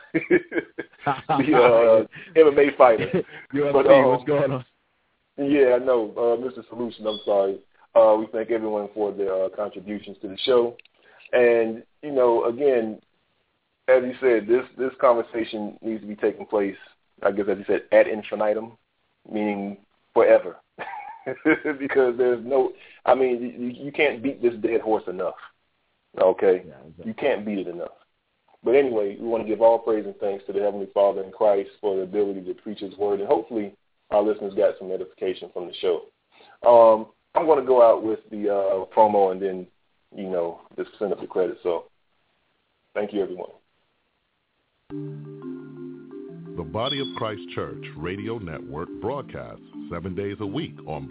MMA fighter. What's going on? Yeah, I know. Mr. Solution, I'm sorry. We thank everyone for their contributions to the show. And, you know, again, as you said, this conversation needs to be taking place, I guess, as you said, ad infinitum, meaning forever. Because there's no, I mean, you can't beat this dead horse enough, okay? Yeah, exactly. You can't beat it enough. But anyway, we want to give all praise and thanks to the Heavenly Father in Christ for the ability to preach his word, and hopefully our listeners got some edification from the show. I'm going to go out with the promo and then, you know, just send up the credit. So thank you, everyone. The Body of Christ Church Radio Network broadcasts 7 days a week on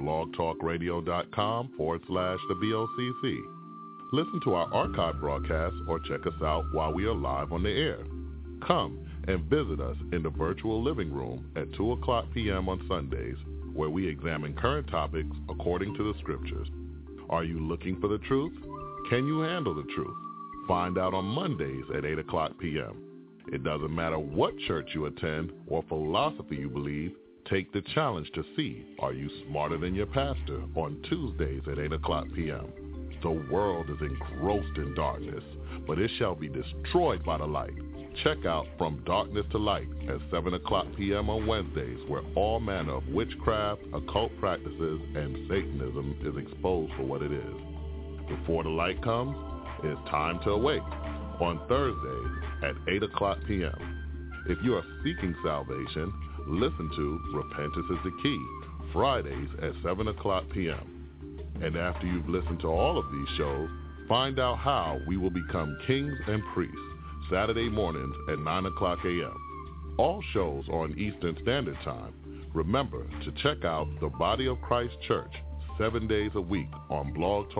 blogtalkradio.com/the-BOCC. Listen to our archive broadcasts or check us out while we are live on the air. Come and visit us in the virtual living room at 2 o'clock p.m. on Sundays, where we examine current topics according to the scriptures. Are you looking for the truth? Can you handle the truth? Find out on Mondays at 8 o'clock p.m. It doesn't matter what church you attend or philosophy you believe, take the challenge to see, are you smarter than your pastor, on Tuesdays at 8 o'clock p.m. The world is engrossed in darkness, but it shall be destroyed by the light. Check out From Darkness to Light at 7 o'clock p.m. on Wednesdays, where all manner of witchcraft, occult practices, and Satanism is exposed for what it is. Before the light comes, it's time to awake on Thursdays at 8 o'clock p.m. If you are seeking salvation, listen to Repentance is the Key, Fridays at 7 o'clock p.m. And after you've listened to all of these shows, find out how we will become kings and priests, Saturday mornings at 9 o'clock a.m. All shows are on Eastern Standard Time. Remember to check out the Body of Christ Church 7 days a week on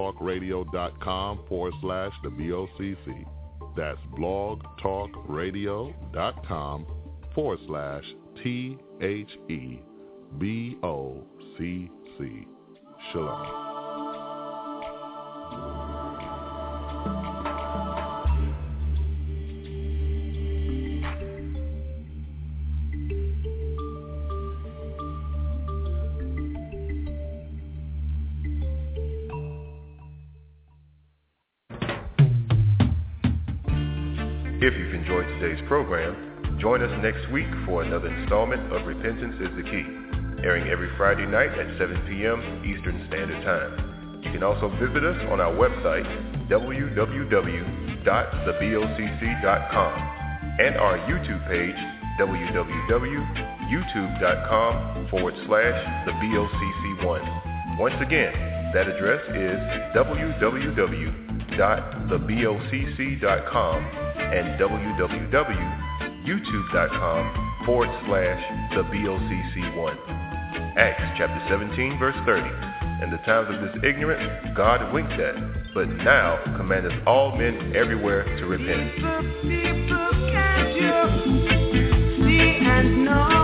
blogtalkradio.com/the-BOCC. That's blogtalkradio.com/THEBOCC. Shalom. If you've enjoyed today's program, join us next week for another installment of Repentance is the Key, airing every Friday night at 7 p.m. Eastern Standard Time. You can also visit us on our website, www.thebocc.com, and our YouTube page, www.youtube.com/thebocc1. Once again, that address is www.thebocc.com/thebocc1. and www.youtube.com/thebocc1. Acts chapter 17, verse 30. In the times of this ignorance, God winked at, but now commandeth all men everywhere to repent. See and know.